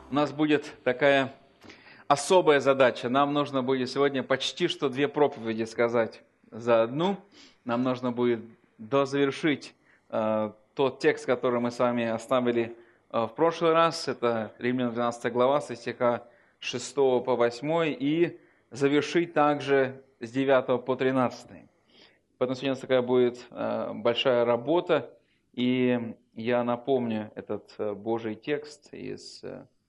У нас будет такая особая задача. Нам нужно будет сегодня почти что 2 проповеди сказать за одну. Нам нужно будет дозавершить тот текст, который мы с вами оставили в прошлый раз. Это Римлянам 12 глава, со стиха 6 по 8, и завершить также с 9 по 13. Поэтому сегодня такая будет большая работа. И я напомню этот Божий текст из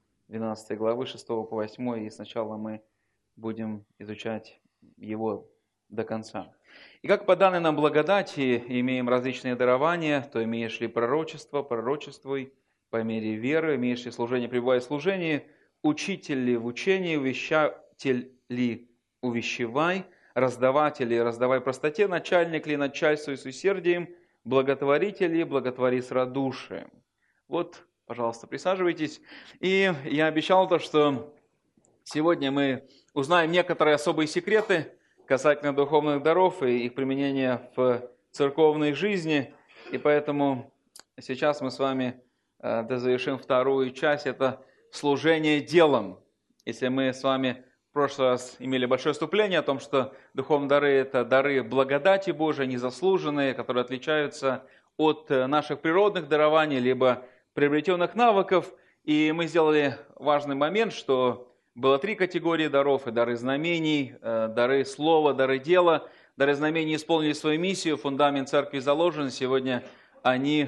12 главы 6 по 8, и сначала мы будем изучать его до конца. «И как по данной нам благодати имеем различные дарования, то имеешь ли пророчество, пророчествуй, по мере веры, имеешь ли служение, пребывай в служении, учитель ли в учении, увещатель ли увещевай, раздаватель ли раздавай простоте, начальник ли начальствуй с усердием, благотворитель ли благотвори с радушием». Вот, пожалуйста, присаживайтесь. И я обещал то, что сегодня мы узнаем некоторые особые секреты касательно духовных даров и их применения в церковной жизни. И поэтому сейчас мы с вами дозавершим вторую часть, это служение делом. Если мы с вами в прошлый раз имели большое вступление о том, что духовные дары – это дары благодати Божией, незаслуженные, которые отличаются от наших природных дарований, либо приобретенных навыков. И мы сделали важный момент, что было 3 категории даров: и дары знамений, дары слова, дары дела. Дары знамений исполнили свою миссию, фундамент церкви заложен. Сегодня они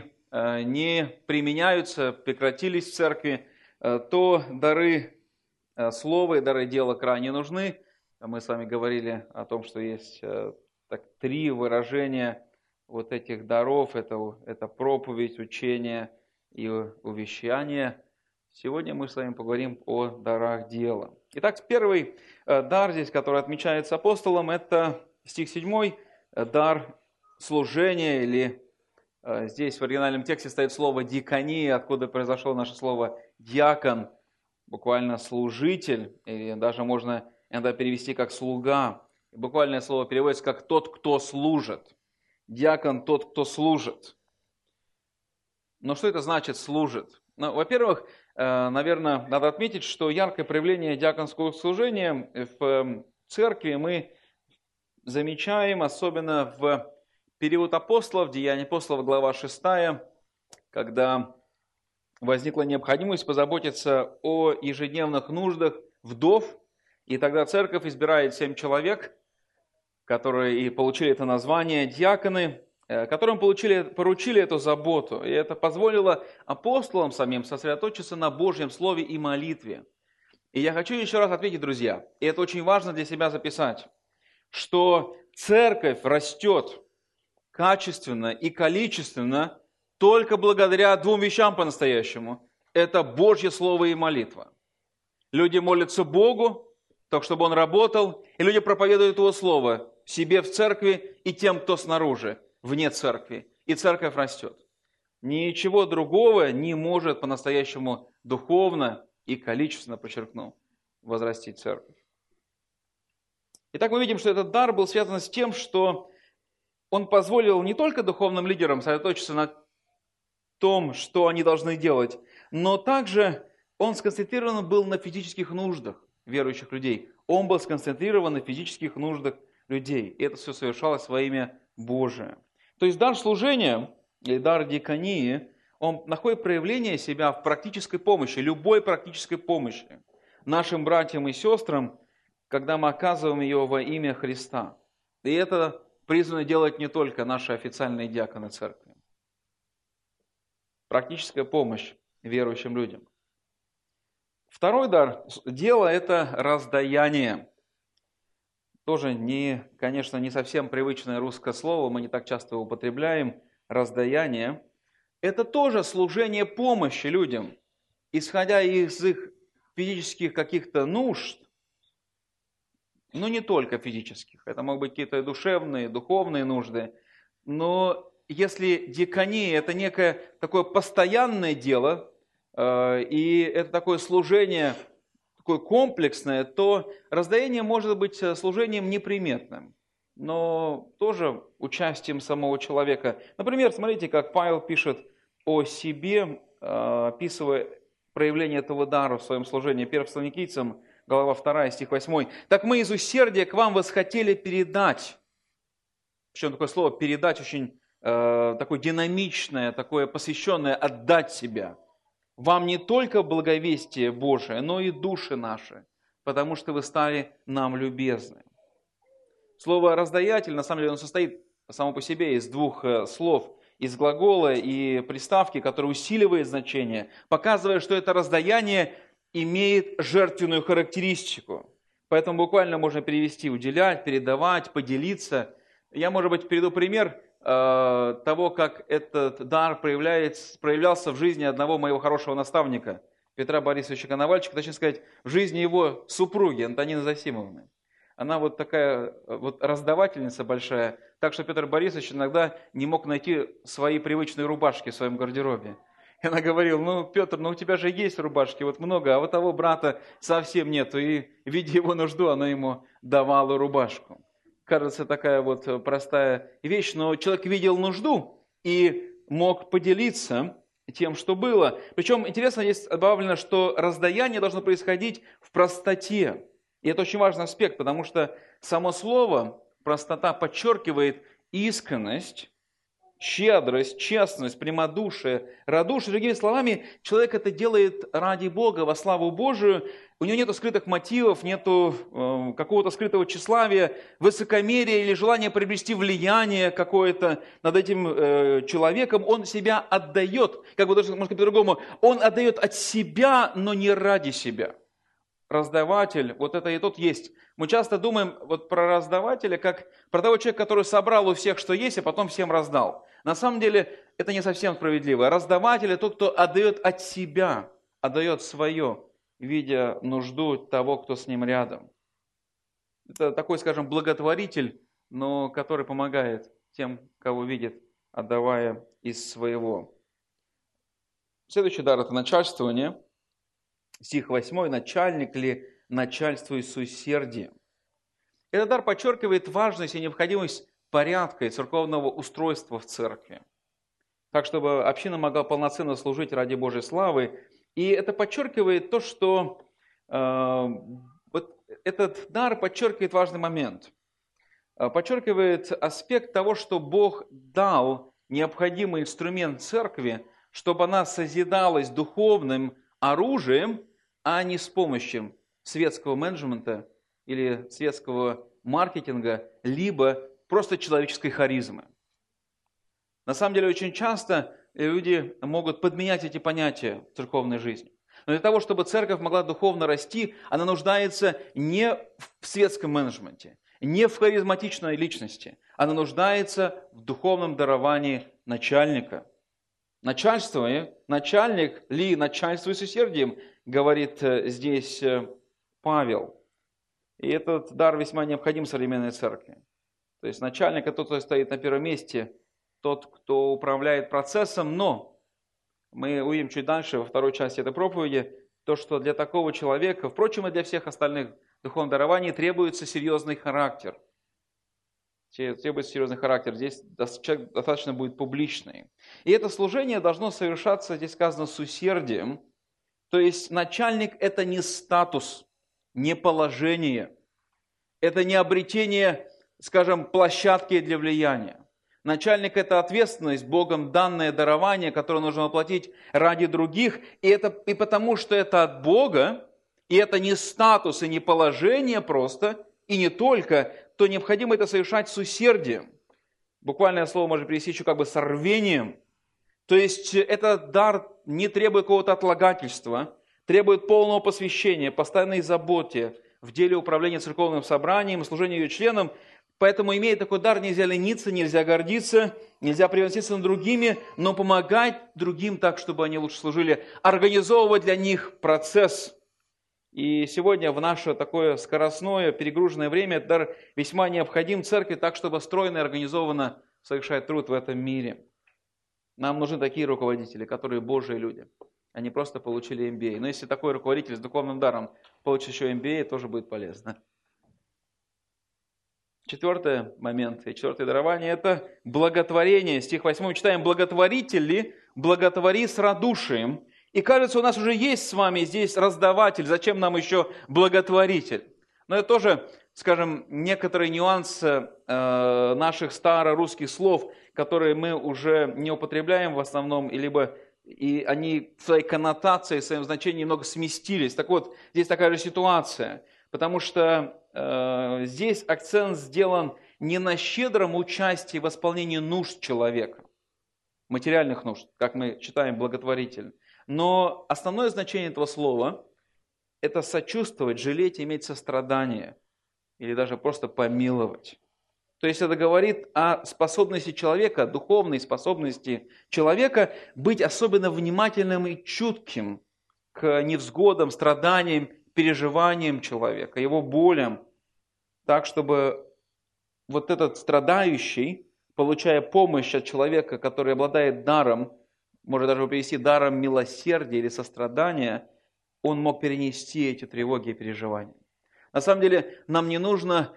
не применяются, прекратились в церкви. То дары слова и дары дела крайне нужны. Мы с вами говорили о том, что есть 3 выражения вот этих даров. Это проповедь, учение и увещание. Сегодня мы с вами поговорим о дарах дела. Итак, первый дар здесь, который отмечается апостолом, это стих 7, дар служения, или здесь в оригинальном тексте стоит слово «диакония», откуда произошло наше слово «диакон», буквально «служитель», или даже можно иногда перевести как «слуга». Буквальное слово переводится как «тот, кто служит». Диакон – тот, кто служит. Но что это значит «служит»? Ну, во-первых, наверное, надо отметить, что яркое проявление диаконского служения в церкви мы замечаем, особенно в период апостолов, Деяния апостолов, глава 6, когда возникла необходимость позаботиться о ежедневных нуждах вдов, и тогда церковь избирает 7 человек, которые и получили это название, диаконы, которым поручили эту заботу. И это позволило апостолам самим сосредоточиться на Божьем Слове и молитве. И я хочу еще раз ответить, друзья, и это очень важно для себя записать, что церковь растет качественно и количественно только благодаря 2 вещам по-настоящему. Это Божье Слово и молитва. Люди молятся Богу, так чтобы Он работал, и люди проповедуют Его Слово себе в церкви и тем, кто снаружи, вне церкви. И церковь растет. Ничего другого не может по-настоящему духовно и количественно, подчеркну, возрастить церковь. Итак, мы видим, что этот дар был связан с тем, что он позволил не только духовным лидерам сосредоточиться на том, что они должны делать, но также он сконцентрирован был на физических нуждах верующих людей. Он был сконцентрирован на физических нуждах людей. И это все совершалось во имя Божие. То есть дар служения, или дар диаконии, он находит проявление себя в практической помощи, любой практической помощи нашим братьям и сестрам, когда мы оказываем ее во имя Христа. И это призвано делать не только наши официальные диаконы церкви. Практическая помощь верующим людям. Второй дар дела – это раздаяние. Тоже, конечно, не совсем привычное русское слово, мы не так часто его употребляем. Раздаяние – это тоже служение помощи людям, исходя из их физических каких-то нужд, но не только физических. Это могут быть какие-то душевные, духовные нужды. Но если диакония – это некое такое постоянное дело, и это такое служение, такое комплексное, то раздаяние может быть служением неприметным, но тоже участием самого человека. Например, смотрите, как Павел пишет о себе, описывая проявление этого дара в своем служении. 1 Фессалоникийцам, глава 2, стих 8. «Так мы из усердия к вам восхотели передать». Причем такое слово «передать» очень такое динамичное, такое посвященное «отдать себя». «Вам не только благовестие Божие, но и души наши, потому что вы стали нам любезны». Слово «раздаятель», на самом деле, оно состоит само по себе из двух слов, из глагола и приставки, которая усиливает значение, показывая, что это раздаяние имеет жертвенную характеристику. Поэтому буквально можно перевести «уделять», «передавать», «поделиться». Я, может быть, приведу пример того, как этот дар проявлялся в жизни одного моего хорошего наставника, Петра Борисовича Коновальчика, точнее сказать, в жизни его супруги Антонины Засимовны. Она вот такая вот раздавательница большая, так что Петр Борисович иногда не мог найти свои привычные рубашки в своем гардеробе. И она говорила: Петр, у тебя же есть рубашки, вот много, а вот того брата совсем нету. И, видя его нужду, она ему давала рубашку. Кажется, такая вот простая вещь, но человек видел нужду и мог поделиться тем, что было. Причем, интересно, здесь добавлено, что раздаяние должно происходить в простоте. И это очень важный аспект, потому что само слово «простота» подчеркивает искренность, щедрость, честность, прямодушие, радушие. Другими словами, человек это делает ради Бога, во славу Божию. У него нет скрытых мотивов, нет какого-то скрытого тщеславия, высокомерия или желания приобрести влияние какое-то над этим человеком. Он себя отдает, как бы даже, может быть, по-другому, он отдает от себя, но не ради себя. Раздаватель, вот это и тот есть. Мы часто думаем вот про раздавателя, как про того человека, который собрал у всех, что есть, а потом всем раздал. На самом деле это не совсем справедливо. Раздаватель – это тот, кто отдает от себя, отдает свое, видя нужду того, кто с ним рядом. Это такой, скажем, благотворитель, но который помогает тем, кого видит, отдавая из своего. Следующий дар – это начальствование. Стих 8. «Начальник ли начальствует с усердием?» Этот дар подчеркивает важность и необходимость порядка и церковного устройства в церкви, так, чтобы община могла полноценно служить ради Божьей славы. И это подчеркивает то, что вот этот дар подчеркивает важный момент. Подчеркивает аспект того, что Бог дал необходимый инструмент церкви, чтобы она созидалась духовным оружием, а не с помощью светского менеджмента или светского маркетинга, либо просто человеческой харизмы. На самом деле, очень часто люди могут подменять эти понятия в церковной жизни. Но для того, чтобы церковь могла духовно расти, она нуждается не в светском менеджменте, не в харизматичной личности. Она нуждается в духовном даровании начальника. Начальник ли начальствует с усердием, говорит здесь Павел. И этот дар весьма необходим современной церкви. То есть начальник – это тот, кто стоит на первом месте, тот, кто управляет процессом, но мы увидим чуть дальше, во второй части этой проповеди, то, что для такого человека, впрочем, и для всех остальных духовных дарований, требуется серьезный характер. Требуется серьезный характер. Здесь человек достаточно будет публичный. И это служение должно совершаться, здесь сказано, с усердием. То есть начальник – это не статус, не положение. Это не обретение, скажем, площадки для влияния. Начальник – это ответственность, Богом данное дарование, которое нужно воплотить ради других. И потому, что это от Бога, и это не статус, и не положение просто, и не только, то необходимо это совершать с усердием. Буквальное слово можно перевести еще как бы с рвением. То есть этот дар не требует какого-то отлагательства, требует полного посвящения, постоянной заботе в деле управления церковным собранием, служения ее членам. Поэтому, имея такой дар, нельзя лениться, нельзя гордиться, нельзя превозноситься над другими, но помогать другим так, чтобы они лучше служили, организовывать для них процесс. И сегодня в наше такое скоростное, перегруженное время этот дар весьма необходим церкви так, чтобы стройно и организованно совершать труд в этом мире. Нам нужны такие руководители, которые Божьи люди. Они просто получили MBA. Но если такой руководитель с духовным даром получит еще MBA, тоже будет полезно. Четвертый момент и четвертое дарование – это благотворение. Стих 8 читаем: «Благотворитель ли, благотвори с радушием, И кажется, у нас уже есть с вами здесь раздаватель, зачем нам еще благотворитель? Но это тоже, скажем, некоторые нюансы наших старорусских слов, которые мы уже не употребляем в основном, и они в своей коннотации, в своем значении немного сместились. Так вот, здесь такая же ситуация, потому что здесь акцент сделан не на щедром участии в исполнении нужд человека, материальных нужд, как мы читаем благотворитель, но основное значение этого слова – это сочувствовать, жалеть, иметь сострадание или даже просто помиловать. То есть это говорит о способности человека, духовной способности человека быть особенно внимательным и чутким к невзгодам, страданиям, переживаниям человека, его болям, так, чтобы вот этот страдающий, получая помощь от человека, который обладает даром, можно даже перевести даром милосердия или сострадания, он мог перенести эти тревоги и переживания. На самом деле нам не нужно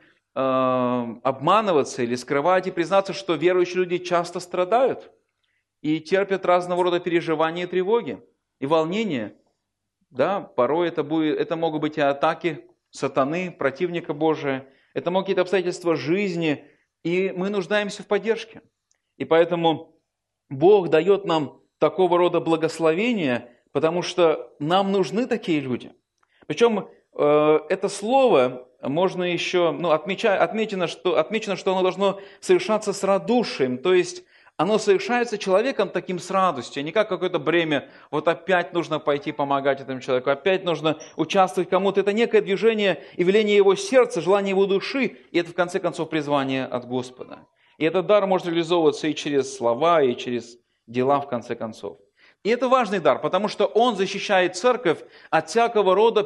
обманываться или скрывать и признаться, что верующие люди часто страдают и терпят разного рода переживания и тревоги, и волнения. Да, порой это могут быть и атаки сатаны, противника Божия, это могут быть какие-то обстоятельства жизни, и мы нуждаемся в поддержке. И поэтому Бог дает нам такого рода благословения, потому что нам нужны такие люди. Причем это слово можно еще, отмечено, что оно должно совершаться с радушием, то есть оно совершается человеком таким с радостью, а не как какое-то бремя, вот опять нужно пойти помогать этому человеку, опять нужно участвовать кому-то. Это некое движение и веление его сердца, желание его души, и это в конце концов призвание от Господа. И этот дар может реализовываться и через слова, и через дела в конце концов. И это важный дар, потому что он защищает церковь от всякого рода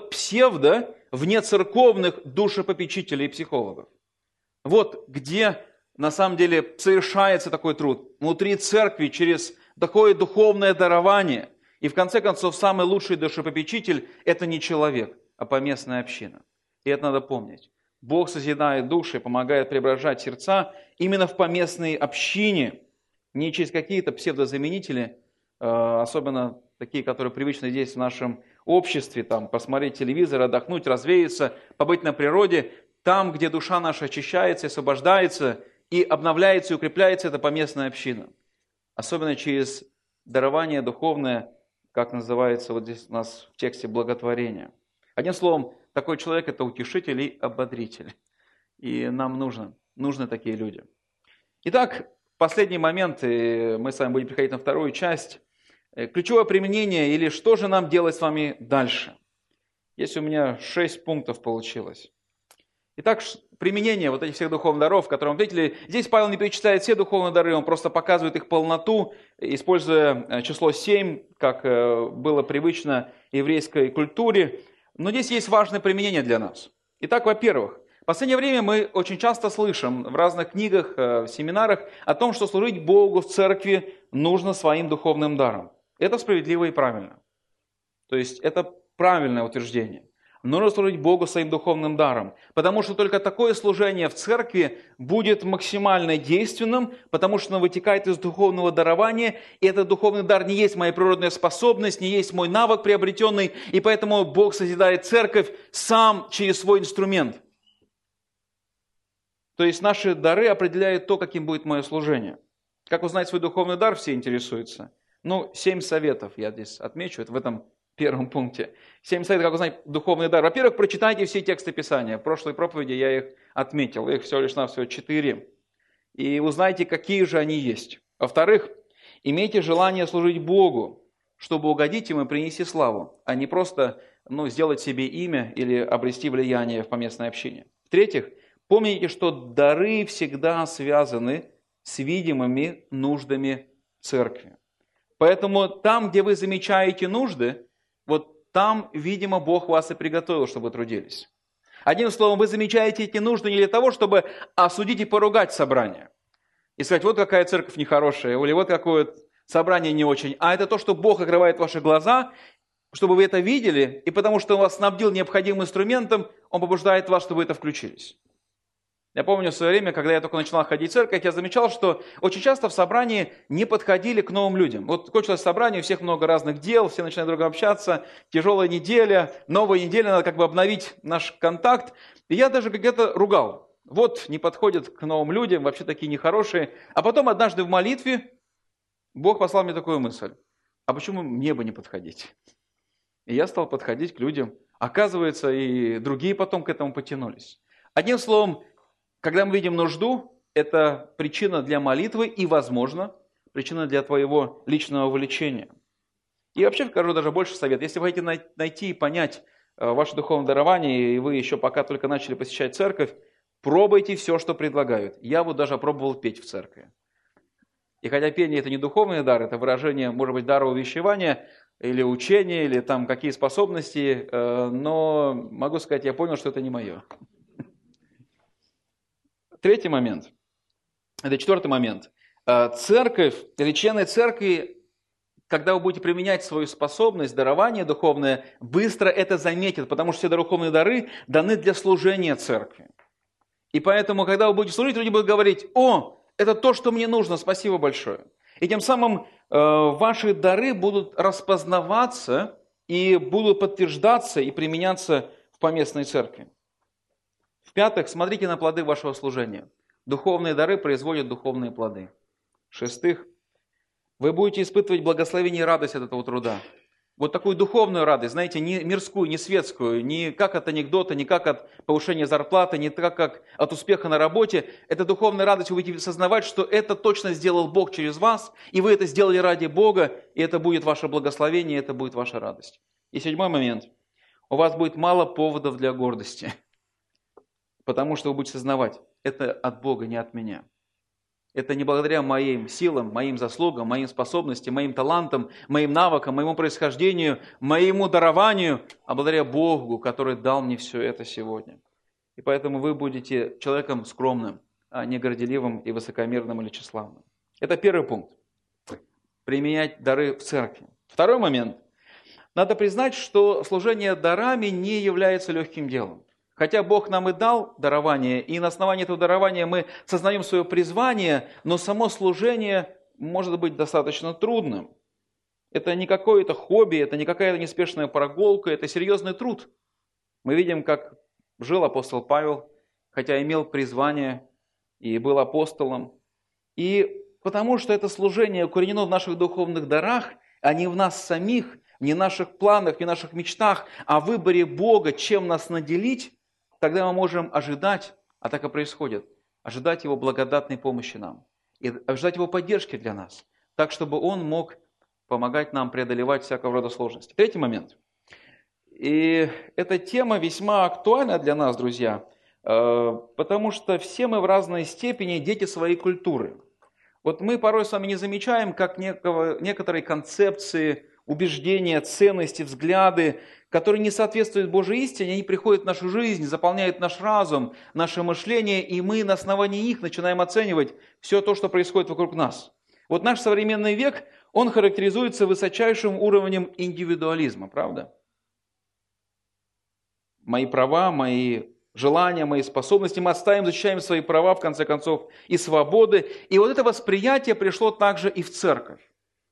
внецерковных душепопечителей и психологов. Вот где на самом деле совершается такой труд. Внутри церкви через такое духовное дарование. И в конце концов самый лучший душепопечитель – это не человек, а поместная община. И это надо помнить. Бог созидает души, помогает преображать сердца именно в поместной общине, не через какие-то псевдозаменители, особенно такие, которые привычны здесь в нашем обществе, там, посмотреть телевизор, отдохнуть, развеяться, побыть на природе, там, где душа наша очищается, освобождается и обновляется и укрепляется, это поместная община. Особенно через дарование духовное, как называется вот здесь у нас в тексте благотворение. Одним словом, такой человек – это утешитель и ободритель. И нам нужны такие люди. Итак, последний момент, и мы с вами будем переходить на вторую часть. Ключевое применение, или что же нам делать с вами дальше? Есть у меня 6 пунктов получилось. Итак, применение вот этих всех духовных даров, которые мы видели. Здесь Павел не перечисляет все духовные дары, он просто показывает их полноту, используя число 7, как было привычно еврейской культуре. Но здесь есть важное применение для нас. Итак, во-первых, в последнее время мы очень часто слышим в разных книгах, в семинарах о том, что служить Богу в церкви нужно своим духовным даром. Это справедливо и правильно. То есть это правильное утверждение. Нужно служить Богу своим духовным даром, потому что только такое служение в церкви будет максимально действенным, потому что оно вытекает из духовного дарования, и этот духовный дар не есть моя природная способность, не есть мой навык приобретенный, и поэтому Бог созидает церковь сам через свой инструмент. То есть наши дары определяют то, каким будет мое служение. Как узнать свой духовный дар, все интересуются. 7 советов я здесь отмечу, это в этом первом пункте. 7 советов, как узнать духовный дар. Во-первых, прочитайте все тексты Писания. В прошлой проповеди я их отметил, их всего лишь навсего 4. И узнайте, какие же они есть. Во-вторых, имейте желание служить Богу, чтобы угодить Ему и принести славу, а не просто сделать себе имя или обрести влияние в поместной общине. В-третьих, помните, что дары всегда связаны с видимыми нуждами церкви. Поэтому там, где вы замечаете нужды, вот там, видимо, Бог вас и приготовил, чтобы вы трудились. Одним словом, вы замечаете эти нужды не для того, чтобы осудить и поругать собрание. И сказать, вот какая церковь нехорошая, или вот какое собрание не очень. А это то, что Бог открывает ваши глаза, чтобы вы это видели, и потому что Он вас снабдил необходимым инструментом, Он побуждает вас, чтобы вы это включились. Я помню в свое время, когда я только начинал ходить в церковь, я замечал, что очень часто в собрании не подходили к новым людям. Вот кончилось собрание, у всех много разных дел, все начинают друг с другом общаться, тяжелая неделя, новая неделя, надо как бы обновить наш контакт. И я даже где-то ругал. Вот не подходят к новым людям, вообще такие нехорошие. А потом однажды в молитве Бог послал мне такую мысль. А почему мне бы не подходить? И я стал подходить к людям. Оказывается, и другие потом к этому потянулись. Одним словом, когда мы видим нужду, это причина для молитвы и, возможно, причина для твоего личного влечения. И вообще скажу даже больше совет. Если вы хотите найти и понять ваше духовное дарование, и вы еще пока только начали посещать церковь, пробуйте все, что предлагают. Я вот даже пробовал петь в церкви. И хотя пение это не духовный дар, это выражение, может быть, дара увещевания, или учения, или там какие способности, но могу сказать, я понял, что это не мое. Третий момент, это четвертый момент. Церковь, или члены церкви, когда вы будете применять свою способность, дарование духовное, быстро это заметят, потому что все духовные дары даны для служения церкви. И поэтому, когда вы будете служить, люди будут говорить: «О, это то, что мне нужно, спасибо большое». И тем самым ваши дары будут распознаваться и будут подтверждаться и применяться в поместной церкви. В-пятых, смотрите на плоды вашего служения. Духовные дары производят духовные плоды. В-шестых, вы будете испытывать благословение и радость от этого труда. Вот такую духовную радость, знаете, не мирскую, не светскую, не как от анекдота, не как от повышения зарплаты, не как от успеха на работе. Это духовная радость, вы будете осознавать, что это точно сделал Бог через вас, и вы это сделали ради Бога, и это будет ваше благословение, и это будет ваша радость. И седьмой момент. У вас будет мало поводов для гордости. Потому что вы будете сознавать, это от Бога, не от меня. Это не благодаря моим силам, моим заслугам, моим способностям, моим талантам, моим навыкам, моему происхождению, моему дарованию, а благодаря Богу, который дал мне все это сегодня. И поэтому вы будете человеком скромным, а не горделивым и высокомерным или тщеславным. Это первый пункт. Применять дары в церкви. Второй момент. Надо признать, что служение дарами не является легким делом. Хотя Бог нам и дал дарование, и на основании этого дарования мы сознаем свое призвание, но само служение может быть достаточно трудным. Это не какое-то хобби, это не какая-то неспешная прогулка, это серьезный труд. Мы видим, как жил апостол Павел, хотя имел призвание и был апостолом. И потому что это служение укоренено в наших духовных дарах, а не в нас самих, не в наших планах, не в наших мечтах, а в выборе Бога, чем нас наделить, тогда мы можем ожидать, а так и происходит, ожидать Его благодатной помощи нам и ожидать Его поддержки для нас, так, чтобы Он мог помогать нам преодолевать всякого рода сложности. Третий момент. И эта тема весьма актуальна для нас, друзья, потому что все мы в разной степени дети своей культуры. Вот мы порой с вами не замечаем, как некоторые концепции, убеждения, ценности, взгляды, которые не соответствуют Божьей истине, они приходят в нашу жизнь, заполняют наш разум, наше мышление, и мы на основании них начинаем оценивать все то, что происходит вокруг нас. Вот наш современный век, он характеризуется высочайшим уровнем индивидуализма, правда? Мои права, мои желания, мои способности, мы отстаиваем, защищаем свои права, в конце концов, и свободы. И вот это восприятие пришло также и в церковь.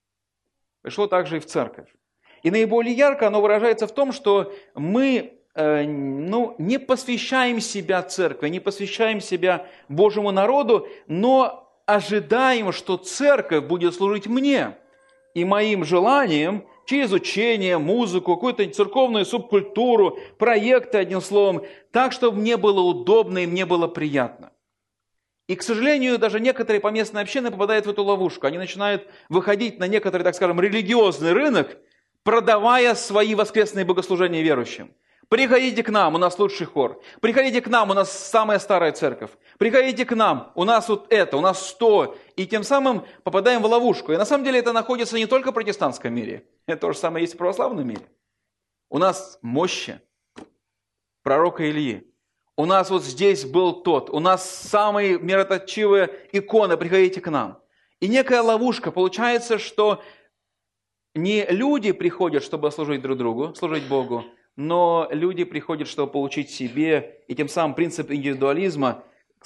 И наиболее ярко оно выражается в том, что мы не посвящаем себя церкви, не посвящаем себя Божьему народу, но ожидаем, что церковь будет служить мне и моим желаниям через учение, музыку, какую-то церковную субкультуру, проекты, одним словом, так, чтобы мне было удобно и мне было приятно. И, к сожалению, даже некоторые поместные общины попадают в эту ловушку. Они начинают выходить на некоторый, так скажем, религиозный рынок, продавая свои воскресные богослужения верующим. Приходите к нам, у нас лучший хор. Приходите к нам, у нас самая старая церковь. Приходите к нам, у нас вот это, у нас то. И тем самым попадаем в ловушку. И на самом деле это находится не только в протестантском мире. Это то же самое есть в православном мире. У нас мощи пророка Ильи. У нас вот здесь был тот. У нас самые мироточивые иконы. Приходите к нам. И некая ловушка. Получается, что не люди приходят, чтобы служить друг другу, служить Богу, но люди приходят, чтобы получить себе, и тем самым принцип индивидуализма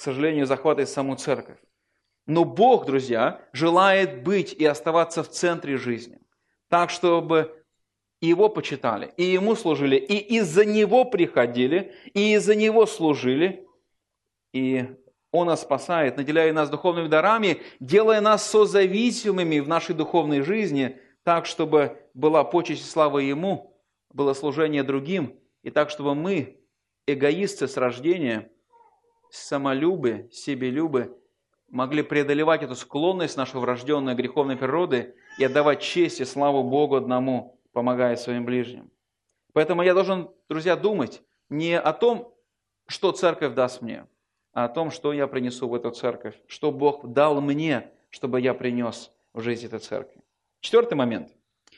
сожалению, захватывает саму церковь. Но Бог, друзья, желает быть и оставаться в центре жизни. Так, чтобы и Его почитали, и Ему служили, и из-за Него приходили, и из-за Него служили. И Он нас спасает, наделяя нас духовными дарами, делая нас созависимыми в нашей духовной жизни, так, чтобы была почесть и слава Ему, было служение другим, и так, чтобы мы, эгоисты с рождения, самолюбы, себелюбы, могли преодолевать эту склонность нашу врожденной греховной природы и отдавать честь и славу Богу одному, помогая своим ближним. Поэтому я должен, друзья, думать не о том, что церковь даст мне, а о том, что я принесу в эту церковь, что Бог дал мне, чтобы я принес в жизнь этой церкви. 4 момент.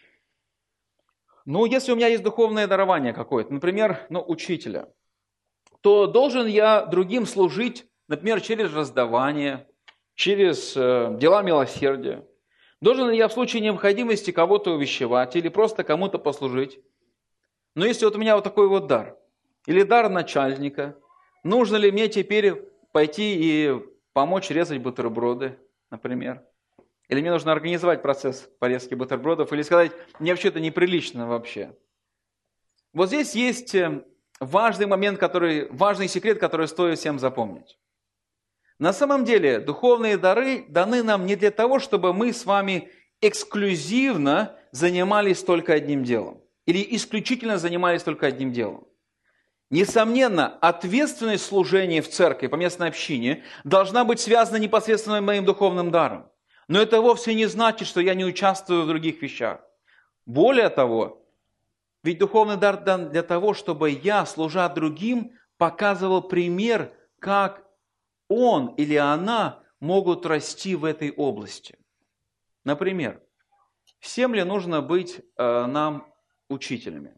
Если у меня есть духовное дарование какое-то, например, учителя, то должен я другим служить, например, через раздавание, через дела милосердия. Должен ли я в случае необходимости кого-то увещевать или просто кому-то послужить? Но если у меня такой дар, или дар начальника, нужно ли мне теперь пойти и помочь резать бутерброды, например? Или мне нужно организовать процесс порезки бутербродов, или сказать, мне вообще это неприлично вообще. Вот здесь есть важный момент, важный секрет, который стоит всем запомнить. На самом деле, духовные дары даны нам не для того, чтобы мы с вами эксклюзивно занимались только одним делом. Или исключительно занимались только одним делом. Несомненно, ответственность служения в церкви, по местной общине, должна быть связана непосредственно с моим духовным даром. Но это вовсе не значит, что я не участвую в других вещах. Более того, ведь духовный дар дан для того, чтобы я, служа другим, показывал пример, как он или она могут расти в этой области. Например, всем ли нужно быть нам учителями?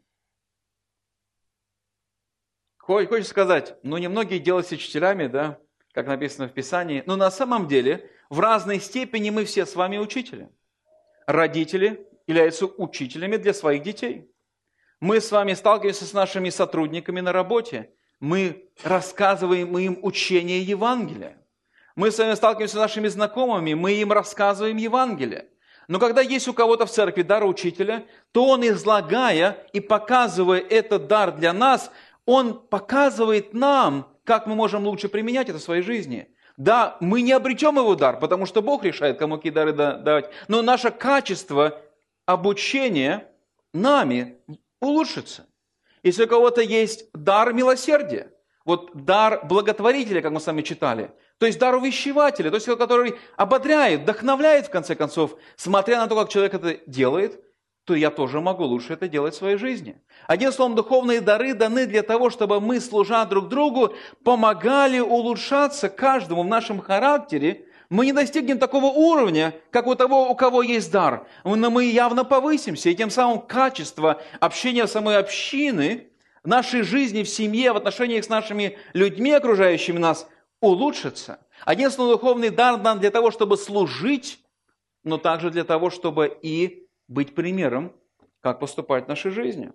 Хочется сказать, немногие делаются учителями, да, как написано в Писании, но на самом деле в разной степени мы все с вами учителя. Родители являются учителями для своих детей. Мы с вами сталкиваемся с нашими сотрудниками на работе. Мы рассказываем им учение Евангелия. Мы с вами сталкиваемся с нашими знакомыми, мы им рассказываем Евангелие. Но когда есть у кого-то в церкви дар учителя, то он, излагая и показывая этот дар для нас, он показывает нам, как мы можем лучше применять это в своей жизни. Да, мы не обретем его дар, потому что Бог решает, кому какие дары давать, но наше качество обучения нами улучшится. Если у кого-то есть дар милосердия, дар благотворителя, как мы с вами читали, то есть дар увещевателя, то есть который ободряет, вдохновляет, в конце концов, смотря на то, как человек это делает, то я тоже могу лучше это делать в своей жизни. Одним словом, духовные дары даны для того, чтобы мы, служа друг другу, помогали улучшаться каждому в нашем характере. Мы не достигнем такого уровня, как у того, у кого есть дар, но мы явно повысимся, и тем самым качество общения самой общины, нашей жизни в семье, в отношениях с нашими людьми, окружающими нас, улучшится. Одним словом, духовный дар дан для того, чтобы служить, но также для того, чтобы и быть примером, как поступать в нашей жизни.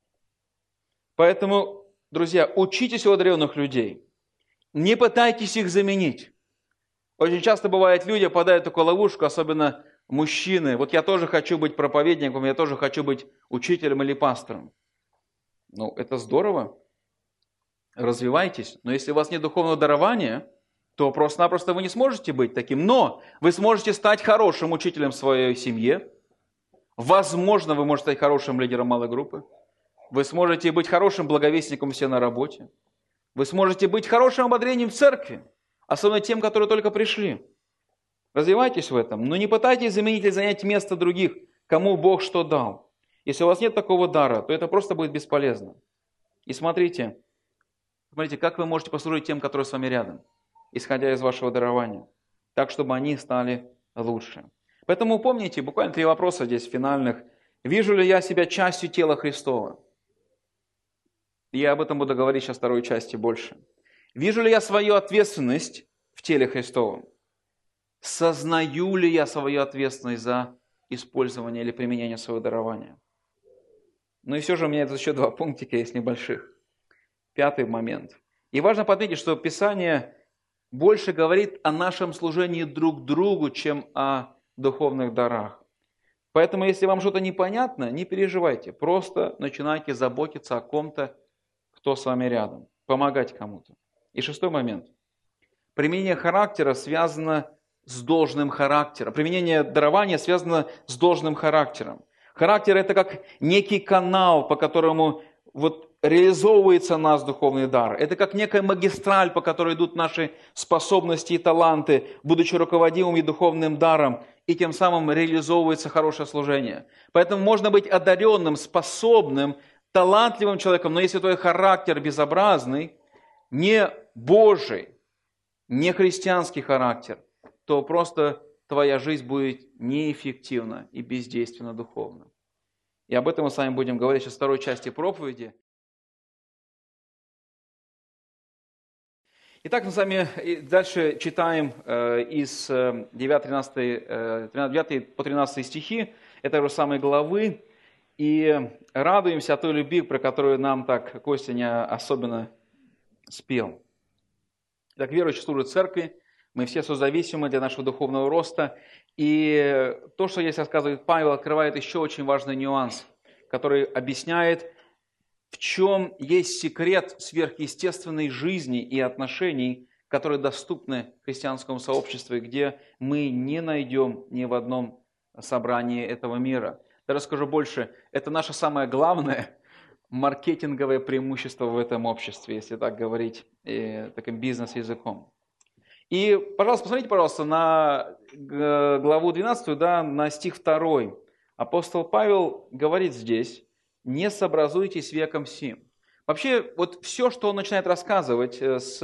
Поэтому, друзья, учитесь у одаренных людей. Не пытайтесь их заменить. Очень часто бывает, люди попадают в такую ловушку, особенно мужчины. Я тоже хочу быть проповедником, я тоже хочу быть учителем или пастором. Это здорово. Развивайтесь. Но если у вас нет духовного дарования, то просто-напросто вы не сможете быть таким. Но вы сможете стать хорошим учителем в своей семье. Возможно, вы можете стать хорошим лидером малой группы. Вы сможете быть хорошим благовестником все на работе. Вы сможете быть хорошим ободрением в церкви, особенно тем, которые только пришли. Развивайтесь в этом, но не пытайтесь заменить или занять место других, кому Бог что дал. Если у вас нет такого дара, то это просто будет бесполезно. И смотрите, как вы можете послужить тем, которые с вами рядом, исходя из вашего дарования, так, чтобы они стали лучше. Поэтому помните, буквально 3 вопроса здесь финальных. Вижу ли я себя частью тела Христова? Я об этом буду говорить сейчас в 2 части больше. Вижу ли я свою ответственность в теле Христовом? Сознаю ли я свою ответственность за использование или применение своего дарования? И все же у меня тут еще 2 пунктика есть небольших. 5 момент. И важно подметить, что Писание больше говорит о нашем служении друг другу, чем о духовных дарах. Поэтому, если вам что-то непонятно, не переживайте. Просто начинайте заботиться о ком-то, кто с вами рядом. Помогать кому-то. И 6-й момент. Применение характера связано с должным характером. Применение дарования связано с должным характером. Характер – это как некий канал, по которому реализовывается наш духовный дар. Это как некая магистраль, по которой идут наши способности и таланты, будучи руководимыми духовным даром, и тем самым реализовывается хорошее служение. Поэтому можно быть одаренным, способным, талантливым человеком, но если твой характер безобразный, не Божий, не христианский характер, то просто твоя жизнь будет неэффективна и бездейственна духовно. И об этом мы с вами будем говорить сейчас в второй части проповеди. Итак, мы с вами дальше читаем из 9 по 13 стихи этой же самой главы и радуемся той любви, про которую нам так Костя не особенно спел. Так, верующие служат церкви, мы все созависимы для нашего духовного роста. И то, что здесь рассказывает Павел, открывает еще очень важный нюанс, который объясняет, в чем есть секрет сверхъестественной жизни и отношений, которые доступны христианскому сообществу, где мы не найдем ни в одном собрании этого мира. Даже скажу больше, это наше самое главное маркетинговое преимущество в этом обществе, если так говорить таким бизнес-языком. И, пожалуйста, посмотрите, пожалуйста, на главу 12, на стих 2. Апостол Павел говорит здесь: «Не сообразуйтесь веком сим». Вообще, все, что он начинает рассказывать с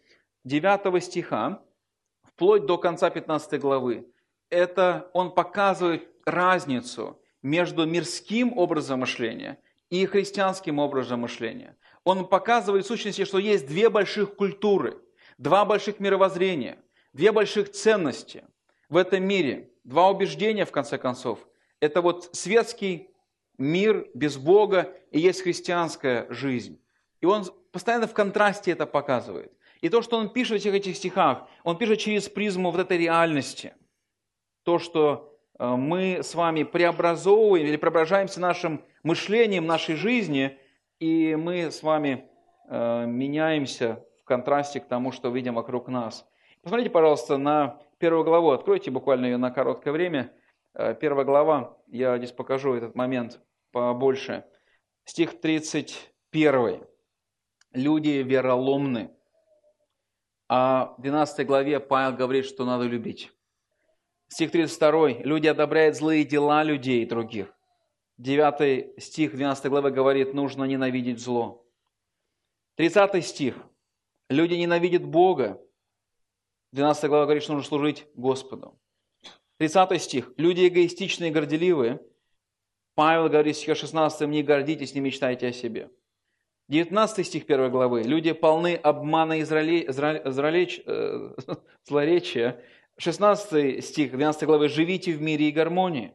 9 стиха вплоть до конца 15 главы, это он показывает разницу между мирским образом мышления и христианским образом мышления. Он показывает в сущности, что есть две больших культуры, два больших мировоззрения, две больших ценности в этом мире, два убеждения, в конце концов. Это светский мир без Бога и есть христианская жизнь. И он постоянно в контрасте это показывает. И то, что он пишет в всех этих стихах, он пишет через призму этой реальности. То, что мы с вами преобразовываем или преображаемся нашим мышлением, нашей жизни, и мы с вами меняемся в контрасте к тому, что видим вокруг нас. Посмотрите, пожалуйста, на 1 главу. Откройте буквально ее на короткое время. 1 глава, я здесь покажу этот момент побольше. Стих 31. Люди вероломны. А в 12 главе Павел говорит, что надо любить. Стих 32. Люди одобряют злые дела людей других. 9 стих 12 главы говорит, нужно ненавидеть зло. 30 стих. Люди ненавидят Бога. 12 глава говорит, что нужно служить Господу. 30 стих. Люди эгоистичные и горделивые. Павел говорит в стихе 16, не гордитесь, не мечтайте о себе. 19 стих 1 главы. Люди полны обмана и злоречия. 16 стих 12 главы. Живите в мире и гармонии.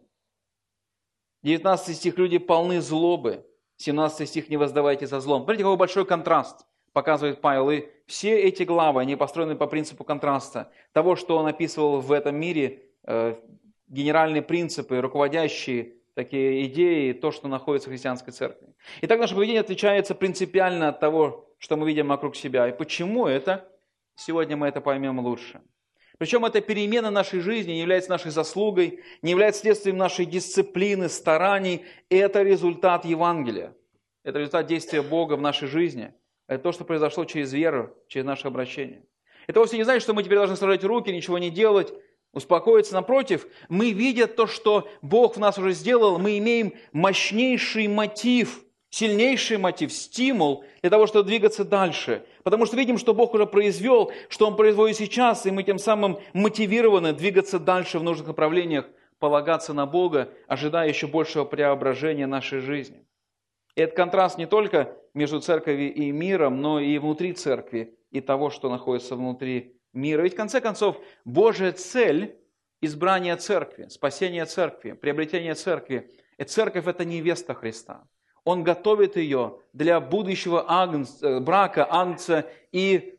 19 стих. Люди полны злобы. 17 стих. Не воздавайте за злом. Смотрите, какой большой контраст показывает Павел. И все эти главы, они построены по принципу контраста. Того, что он описывал в этом мире, генеральные принципы, руководящие такие идеи, то, что находится в христианской церкви. Итак, наше поведение отличается принципиально от того, что мы видим вокруг себя. И почему это? Сегодня мы это поймем лучше. Причем эта перемена нашей жизни не является нашей заслугой, не является следствием нашей дисциплины, стараний. Это результат Евангелия. Это результат действия Бога в нашей жизни. Это то, что произошло через веру, через наше обращение. Это вовсе не значит, что мы теперь должны сложить руки, ничего не делать, успокоиться. Напротив, мы, видя то, что Бог в нас уже сделал, мы имеем мощнейший мотив, сильнейший мотив, стимул для того, чтобы двигаться дальше. Потому что видим, что Бог уже произвел, что Он производит сейчас, и мы тем самым мотивированы двигаться дальше в нужных направлениях, полагаться на Бога, ожидая еще большего преображения нашей жизни. И этот контраст не только между церковью и миром, но и внутри церкви, и того, что находится внутри мира. Ведь в конце концов, Божья цель – избрание церкви, спасение церкви, приобретение церкви. И церковь – это невеста Христа. Он готовит ее для будущего брака, агнца и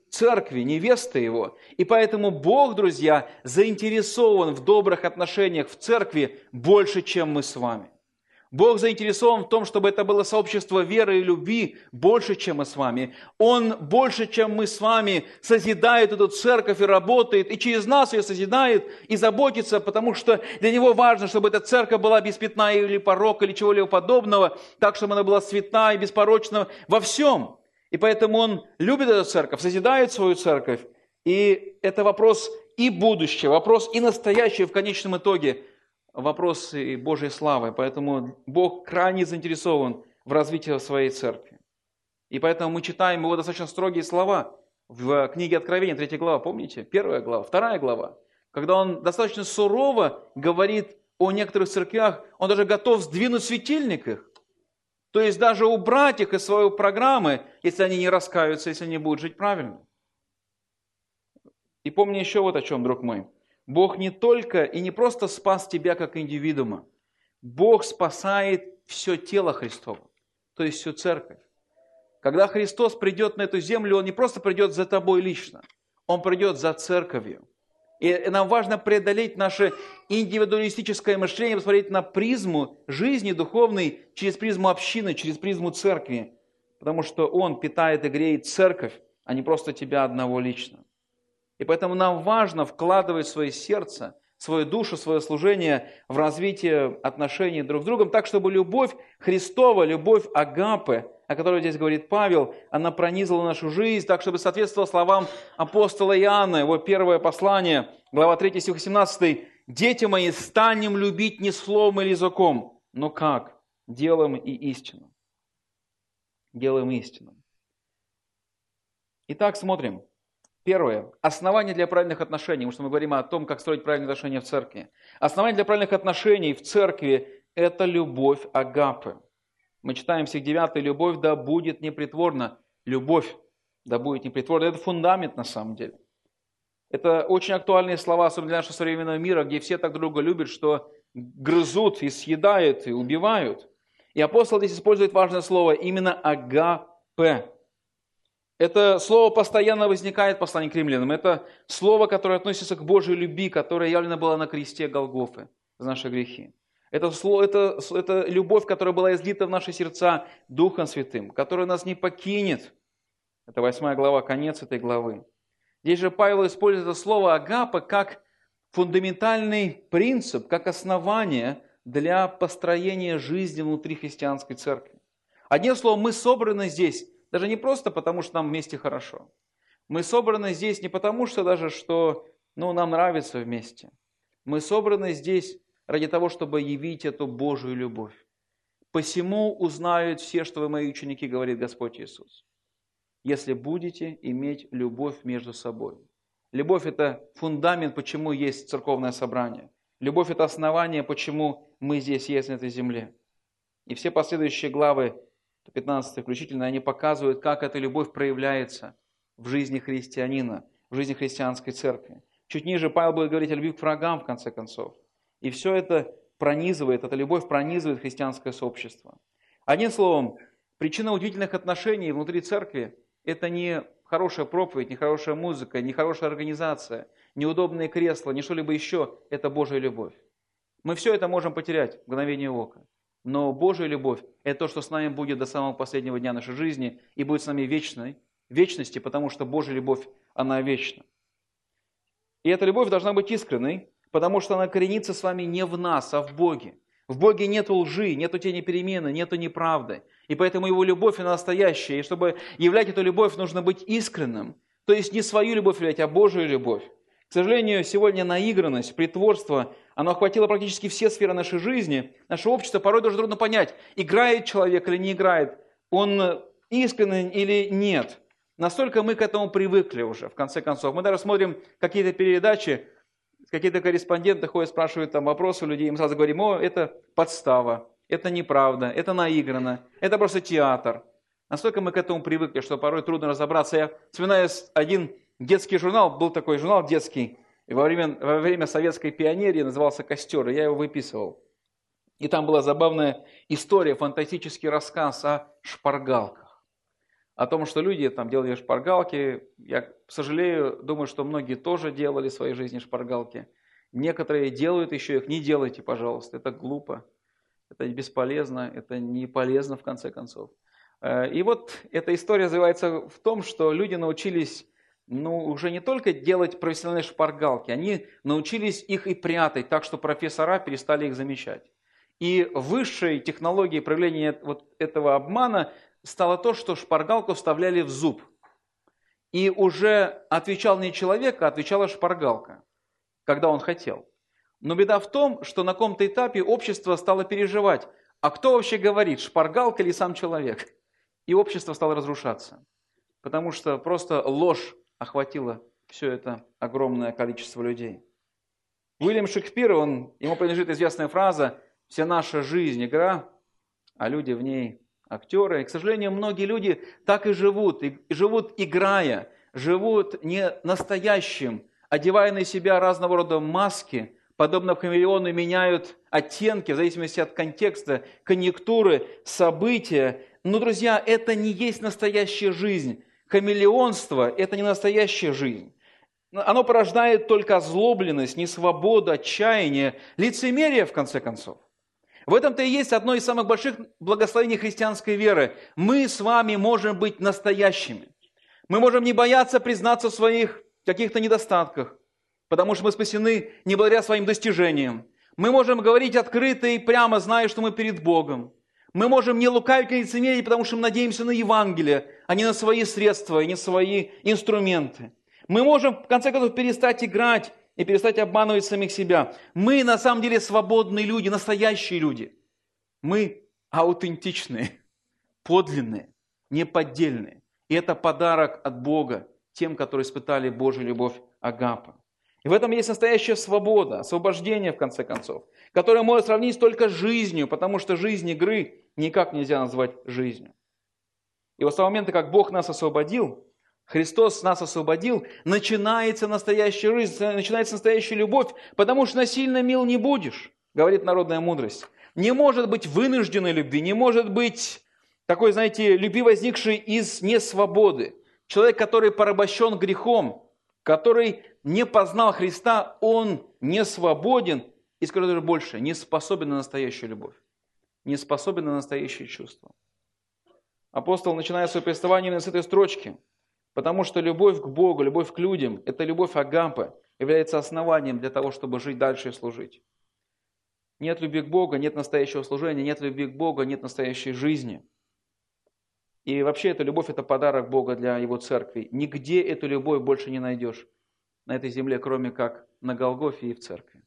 церкви, невесты Его. И поэтому Бог, друзья, заинтересован в добрых отношениях в церкви больше, чем мы с вами. Бог заинтересован в том, чтобы это было сообщество веры и любви больше, чем мы с вами. Он больше, чем мы с вами, созидает эту церковь и работает, и через нас ее созидает и заботится, потому что для Него важно, чтобы эта церковь была без пятна или порока, или чего-либо подобного, так, чтобы она была свята и беспорочна во всем. И поэтому Он любит эту церковь, созидает свою церковь. И это вопрос и будущего, вопрос и настоящего в конечном итоге, вопрос и Божьей славы. Поэтому Бог крайне заинтересован в развитии своей церкви. И поэтому мы читаем Его достаточно строгие слова в книге Откровения, 3 глава, помните? 1 глава, 2 глава. Когда Он достаточно сурово говорит о некоторых церквях, Он даже готов сдвинуть светильник их. То есть даже убрать их из своей программы, если они не раскаются, если они будут жить правильно. И помни еще вот о чем, друг мой. Бог не только и не просто спас тебя как индивидуума. Бог спасает все тело Христово, то есть всю церковь. Когда Христос придет на эту землю, Он не просто придет за тобой лично, Он придет за церковью. И нам важно преодолеть наше индивидуалистическое мышление, посмотреть на призму жизни духовной через призму общины, через призму церкви. Потому что Он питает и греет церковь, а не просто тебя одного лично. И поэтому нам важно вкладывать в свое сердце, свою душу, свое служение в развитие отношений друг с другом, так, чтобы любовь Христова, любовь агапы, о которой здесь говорит Павел, она пронизала нашу жизнь, так, чтобы соответствовало словам апостола Иоанна, его первое послание, глава 3, стих 17. «Дети мои, станем любить не словом или языком, но как? Делом и истиной». Делом и истиной. Итак, смотрим. Первое. Основание для правильных отношений. Потому что мы говорим о том, как строить правильные отношения в церкви. Основание для правильных отношений в церкви – это любовь агапы. Мы читаем стих 9. «Любовь да будет непритворна». Любовь да будет непритворна. Это фундамент на самом деле. Это очень актуальные слова, особенно для нашего современного мира, где все так друг друга любят, что грызут и съедают, и убивают. И апостол здесь использует важное слово, именно агапе. Это слово постоянно возникает в послании к римлянам. Это слово, которое относится к Божьей любви, которая явлена была на кресте Голгофы за наши грехи. Это любовь, которая была излита в наши сердца Духом Святым, которая нас не покинет. Это 8 глава, конец этой главы. Здесь же Павел использует это слово агапа как фундаментальный принцип, как основание для построения жизни внутри христианской церкви. Одним словом, мы собраны здесь даже не просто потому, что нам вместе хорошо. Мы собраны здесь не потому, что даже что нам нравится вместе. Мы собраны здесь ради того, чтобы явить эту Божию любовь. «Посему узнают все, что вы мои ученики, говорит Господь Иисус, если будете иметь любовь между собой». Любовь – это фундамент, почему есть церковное собрание. Любовь – это основание, почему мы здесь есть на этой земле. И все последующие главы, 15 включительно, они показывают, как эта любовь проявляется в жизни христианина, в жизни христианской церкви. Чуть ниже Павел будет говорить о любви к врагам, в конце концов. И все это пронизывает, эта любовь пронизывает христианское сообщество. Одним словом, причина удивительных отношений внутри церкви – это не хорошая проповедь, не хорошая музыка, не хорошая организация, неудобные кресла, не что-либо еще – это Божья любовь. Мы все это можем потерять в мгновение ока. Но Божья любовь – это то, что с нами будет до самого последнего дня нашей жизни и будет с нами в вечности, потому что Божья любовь, она вечна. И эта любовь должна быть искренней, потому что она коренится с вами не в нас, а в Боге. В Боге нету лжи, нету тени перемены, нету неправды. И поэтому Его любовь, она настоящая. И чтобы являть эту любовь, нужно быть искренним. То есть не свою любовь являть, а Божию любовь. К сожалению, сегодня наигранность, притворство, оно охватило практически все сферы нашей жизни. Наше общество порой даже трудно понять, играет человек или не играет, он искренен или нет. Настолько мы к этому привыкли уже, в конце концов. Мы даже смотрим какие-то передачи, какие-то корреспонденты ходят, спрашивают там вопросы у людей, мы сразу говорим: это подстава, это неправда, это наиграно, это просто театр. Настолько мы к этому привыкли, что порой трудно разобраться. Я вспоминаю один детский журнал, был такой журнал детский, и во время советской пионерии, назывался «Костер», и я его выписывал. И там была забавная история, фантастический рассказ о шпаргалках. о том, что люди там делали шпаргалки. Я сожалею, думаю, что многие тоже делали в своей жизни шпаргалки. Некоторые делают еще их. Не делайте, пожалуйста, это глупо, это бесполезно, это не полезно в конце концов. И вот эта история развивается в том, что люди научились уже не только делать профессиональные шпаргалки, они научились их и прятать, так что профессора перестали их замечать. И высшей технологией проявления вот этого обмана стало то, что шпаргалку вставляли в зуб. И уже отвечал не человек, а отвечала шпаргалка, когда он хотел. Но беда в том, что на каком-то этапе общество стало переживать, а кто вообще говорит, шпаргалка или сам человек? И общество стало разрушаться, потому что просто ложь охватила все это огромное количество людей. Уильям Шекспир, ему принадлежит известная фраза «Вся наша жизнь – игра, а люди в ней актеры». И, к сожалению, многие люди так и живут играя, живут не настоящим, одевая на себя разного рода маски, подобно хамелеону меняют оттенки в зависимости от контекста, конъюнктуры, события. Но, друзья, это не есть настоящая жизнь. Хамелеонство – это не настоящая жизнь. Оно порождает только озлобленность, несвободу, отчаяние, лицемерие, в конце концов. В этом-то и есть одно из самых больших благословений христианской веры. Мы с вами можем быть настоящими. Мы можем не бояться признаться в своих каких-то недостатках, потому что мы спасены не благодаря своим достижениям. Мы можем говорить открыто и прямо, зная, что мы перед Богом. Мы можем не лукавить и лицемерить, потому что мы надеемся на Евангелие, а не на свои средства и не свои инструменты. Мы можем, в конце концов, перестать играть и перестать обманывать самих себя. Мы, на самом деле, свободные люди, настоящие люди. Мы аутентичные, подлинные, неподдельные. И это подарок от Бога тем, которые испытали Божью любовь агапа. И в этом есть настоящая свобода, освобождение, в конце концов, которое можно сравнить только с жизнью, потому что жизнь игры никак нельзя назвать жизнью. И вот с того момента, как Бог нас освободил, Христос нас освободил, начинается настоящая жизнь, начинается настоящая любовь, потому что насильно мил не будешь, говорит народная мудрость. Не может быть вынужденной любви, не может быть такой, знаете, любви, возникшей из несвободы. Человек, который порабощен грехом, который не познал Христа, он не свободен, и скажу даже больше, не способен на настоящую любовь, не способен на настоящее чувство. Апостол начинает свое повествование именно с этой строчки, потому что любовь к Богу, любовь к людям, это любовь агапы, является основанием для того, чтобы жить дальше и служить. Нет любви к Богу, нет настоящего служения, нет любви к Богу, нет настоящей жизни. И вообще эта любовь – это подарок Бога для Его церкви. Нигде эту любовь больше не найдешь на этой земле, кроме как на Голгофе и в церкви.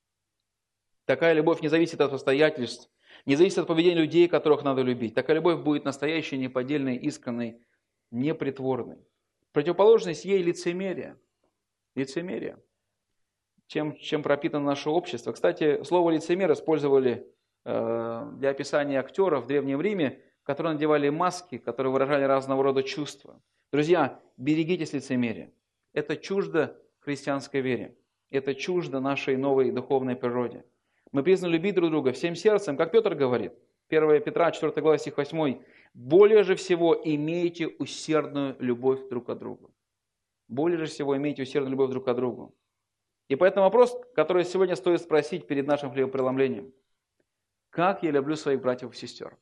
Такая любовь не зависит от обстоятельств, не зависит от поведения людей, которых надо любить. Такая любовь будет настоящей, неподдельной, искренней, непритворной. Противоположность ей лицемерие. Лицемерие. Чем пропитано наше общество. Кстати, слово лицемер использовали для описания актеров в Древнем Риме, которые надевали маски, которые выражали разного рода чувства. Друзья, берегитесь лицемерия. Это чуждо христианской вере. Это чуждо нашей новой духовной природе. Мы призваны любить друг друга всем сердцем, как Петр говорит. 1 Петра, 4 глава, стих 8. «Более же всего имейте усердную любовь друг к другу». Более же всего имейте усердную любовь друг к другу. И поэтому вопрос, который сегодня стоит спросить перед нашим хлебопреломлением. Как я люблю своих братьев и сестер?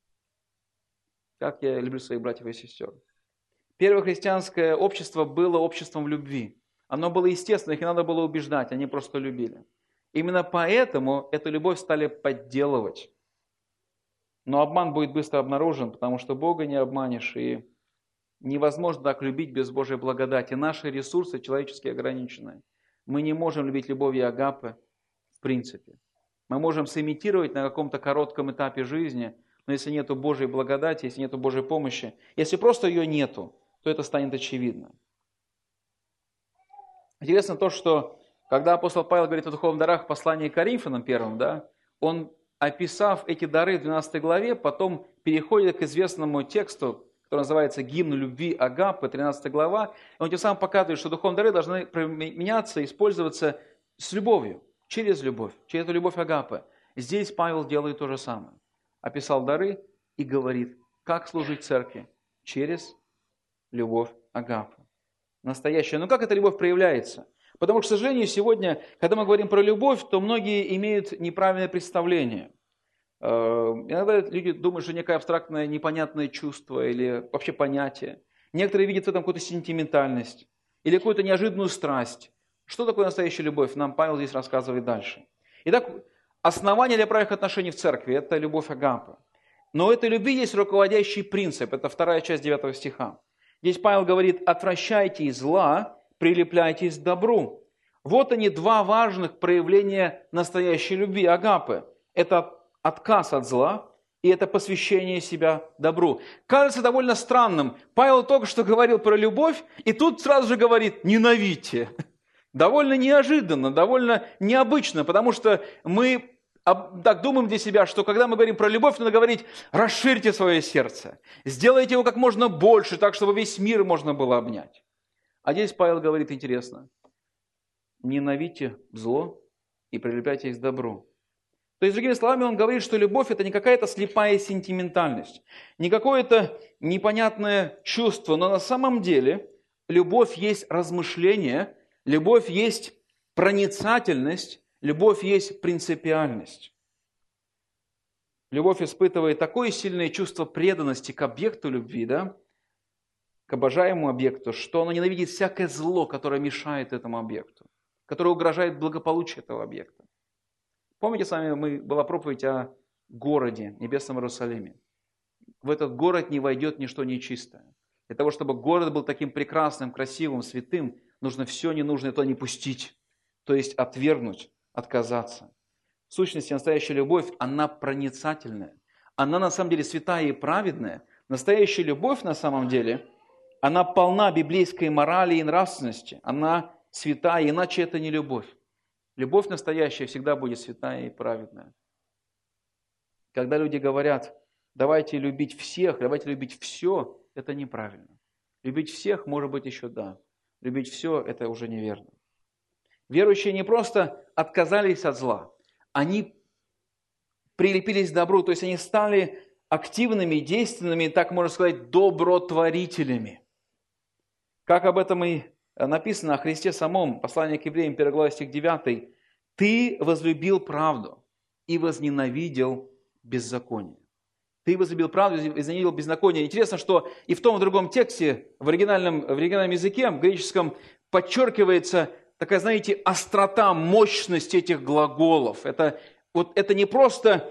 Как я люблю своих братьев и сестер? Первое христианское общество было обществом любви. Оно было естественно, их не надо было убеждать, они просто любили. Именно поэтому эту любовь стали подделывать. Но обман будет быстро обнаружен, потому что Бога не обманешь, и невозможно так любить без Божьей благодати. Наши ресурсы человеческие ограничены. Мы не можем любить любовью агапы в принципе. Мы можем сымитировать на каком-то коротком этапе жизни, но если нету Божьей благодати, если нету Божьей помощи, если просто ее нету, то это станет очевидно. Интересно то, что когда апостол Павел говорит о духовных дарах в послании к Коринфянам 1, он, описав эти дары в 12 главе, потом переходит к известному тексту, который называется «Гимн любви агапы», 13 глава. И он тем самым показывает, что духовные дары должны применяться, использоваться с любовью, через эту любовь агапы. Здесь Павел делает то же самое. Описал дары и говорит, как служить церкви через любовь агапы. Настоящая. Но как эта любовь проявляется? Потому что, к сожалению, сегодня, когда мы говорим про любовь, то многие имеют неправильное представление. Иногда люди думают, что некое абстрактное, непонятное чувство или вообще понятие. Некоторые видят в этом какую-то сентиментальность или какую-то неожиданную страсть. Что такое настоящая любовь? Нам Павел здесь рассказывает дальше. Итак, основание для правильных отношений в церкви – это любовь агапы. Но у этой любви есть руководящий принцип. Это 2 часть 9 стиха. Здесь Павел говорит: «Отвращайтесь зла, прилепляйтесь к добру». Вот они, два важных проявления настоящей любви, агапы. Это отказ от зла и это посвящение себя добру. Кажется довольно странным. Павел только что говорил про любовь, и тут сразу же говорит: ненавидьте. Довольно неожиданно, довольно необычно, потому что мы так думаем для себя, что когда мы говорим про любовь, надо говорить: расширьте свое сердце, сделайте его как можно больше, так, чтобы весь мир можно было обнять. А здесь Павел говорит интересно: ненавидьте зло и прилепляйтесь к добру. То есть, другими словами, он говорит, что любовь – это не какая-то слепая сентиментальность, не какое-то непонятное чувство, но на самом деле любовь есть размышление, любовь есть проницательность, любовь есть принципиальность. Любовь испытывает такое сильное чувство преданности к объекту любви, к обожаемому объекту, что оно ненавидит всякое зло, которое мешает этому объекту, которое угрожает благополучию этого объекта. Помните, с вами была проповедь о городе, небесном Иерусалиме. В этот город не войдет ничто нечистое. Для того, чтобы город был таким прекрасным, красивым, святым, нужно все ненужное туда не пустить. То есть отвергнуть, отказаться. В сущности, настоящая любовь, она проницательная. Она на самом деле святая и праведная. Настоящая любовь на самом деле, она полна библейской морали и нравственности. Она святая, иначе это не любовь. Любовь настоящая всегда будет святая и праведная. Когда люди говорят: давайте любить всех, давайте любить все, это неправильно. Любить всех, может быть, еще да. Любить все, это уже неверно. Верующие не просто отказались от зла, они прилепились к добру, то есть они стали активными, действенными, так можно сказать, добротворителями. Как об этом и написано о Христе самом, послание к евреям, 1 глава, стих 9. «Ты возлюбил правду и возненавидел беззаконие». Ты возлюбил правду и возненавидел беззаконие. Интересно, что и в том, и в другом тексте, в оригинальном языке, в греческом, подчеркивается такая, знаете, острота, мощность этих глаголов. Это не просто,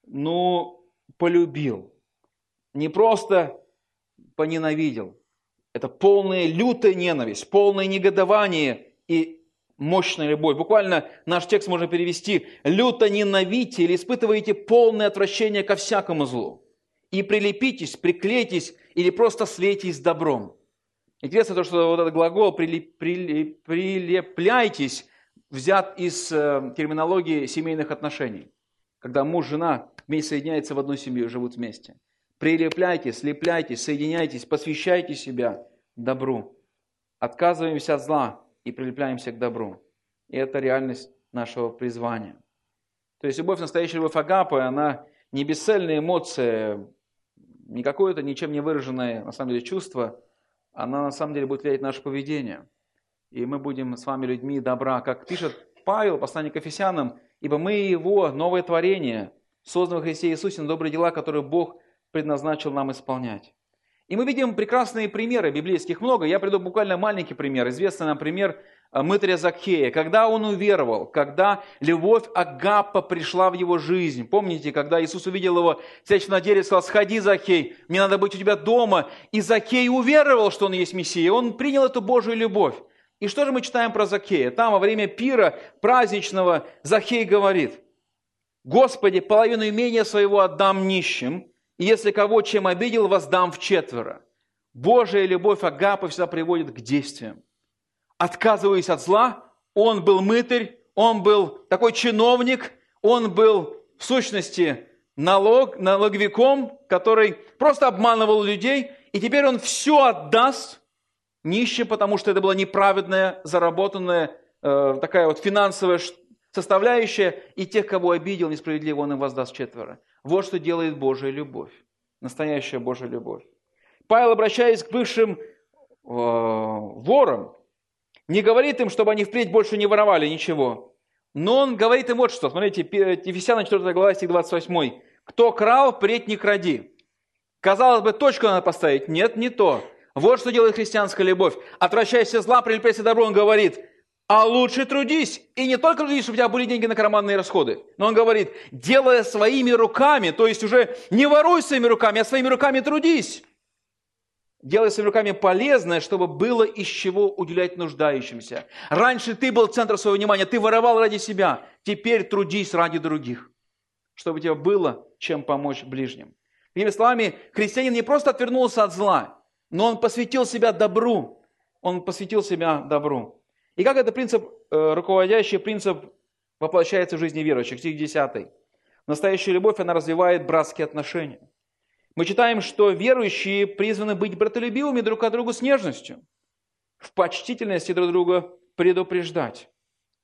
полюбил, не просто поненавидел. Это полная лютая ненависть, полное негодование и мощная любовь. Буквально наш текст можно перевести: «Люто ненавидьте или испытываете полное отвращение ко всякому злу, и прилепитесь, приклейтесь или просто слейтесь добром». Интересно то, что вот этот глагол «прилепляйтесь» взят из терминологии семейных отношений, когда муж и жена вместе соединяются в одну семью, живут вместе. Прилепляйтесь, слепляйтесь, соединяйтесь, посвящайте себя добру. Отказываемся от зла и прилепляемся к добру. И это реальность нашего призвания. То есть настоящая любовь агапы, она не бесцельная эмоция, не какое-то ничем не выраженное на самом деле чувство, она на самом деле будет влиять на наше поведение. И мы будем с вами людьми добра. Как пишет Павел, послание к Ефесянам: «Ибо мы Его новое творение, созданное во Христе Иисусе на добрые дела, которые Бог предназначил нам исполнять». И мы видим прекрасные примеры, библейских много. Я приведу буквально маленький пример. Известный нам пример мытаря Закхея. Когда он уверовал, когда любовь агапа пришла в его жизнь. Помните, когда Иисус увидел его, сядя на дереве, сказал: «Сходи, Закхей, мне надо быть у тебя дома». И Закхей уверовал, что он есть Мессия. Он принял эту Божию любовь. И что же мы читаем про Закхея? Там во время пира праздничного Закхей говорит: «Господи, половину имения своего отдам нищим, и если кого чем обидел, воздам вчетверо». Божья любовь агапы всегда приводит к действиям. Отказываясь от зла, он был мытарь, он был такой чиновник, он был в сущности налоговиком, который просто обманывал людей, и теперь он все отдаст нищим, потому что это была неправедная, заработанная такая вот финансовая составляющая, и тех, кого обидел несправедливо, он им воздаст четверо. Вот что делает Божья любовь, настоящая Божья любовь. Павел, обращаясь к бывшим ворам, не говорит им, чтобы они впредь больше не воровали ничего. Но он говорит им вот что. Смотрите, Ефесянам 4 глава, стих 28. «Кто крал, впредь не кради». Казалось бы, точку надо поставить. Нет, не то. Вот что делает христианская любовь. Отвращайся от зла, прилепляйся к добру. Он говорит, а лучше трудись. И не только трудись, чтобы у тебя были деньги на карманные расходы. Но он говорит, делая своими руками, то есть уже не воруй своими руками, а своими руками трудись. Делай своими руками полезное, чтобы было из чего уделять нуждающимся. Раньше ты был центром своего внимания, ты воровал ради себя. Теперь трудись ради других, чтобы у тебя было чем помочь ближним. Другими словами, христианин не просто отвернулся от зла, но он посвятил себя добру. Он посвятил себя добру. И как этот принцип, руководящий принцип, воплощается в жизни верующих? Стих 10. Настоящая любовь, она развивает братские отношения. Мы читаем, что верующие призваны быть братолюбивыми друг к другу с нежностью, в почтительности друг друга предупреждать.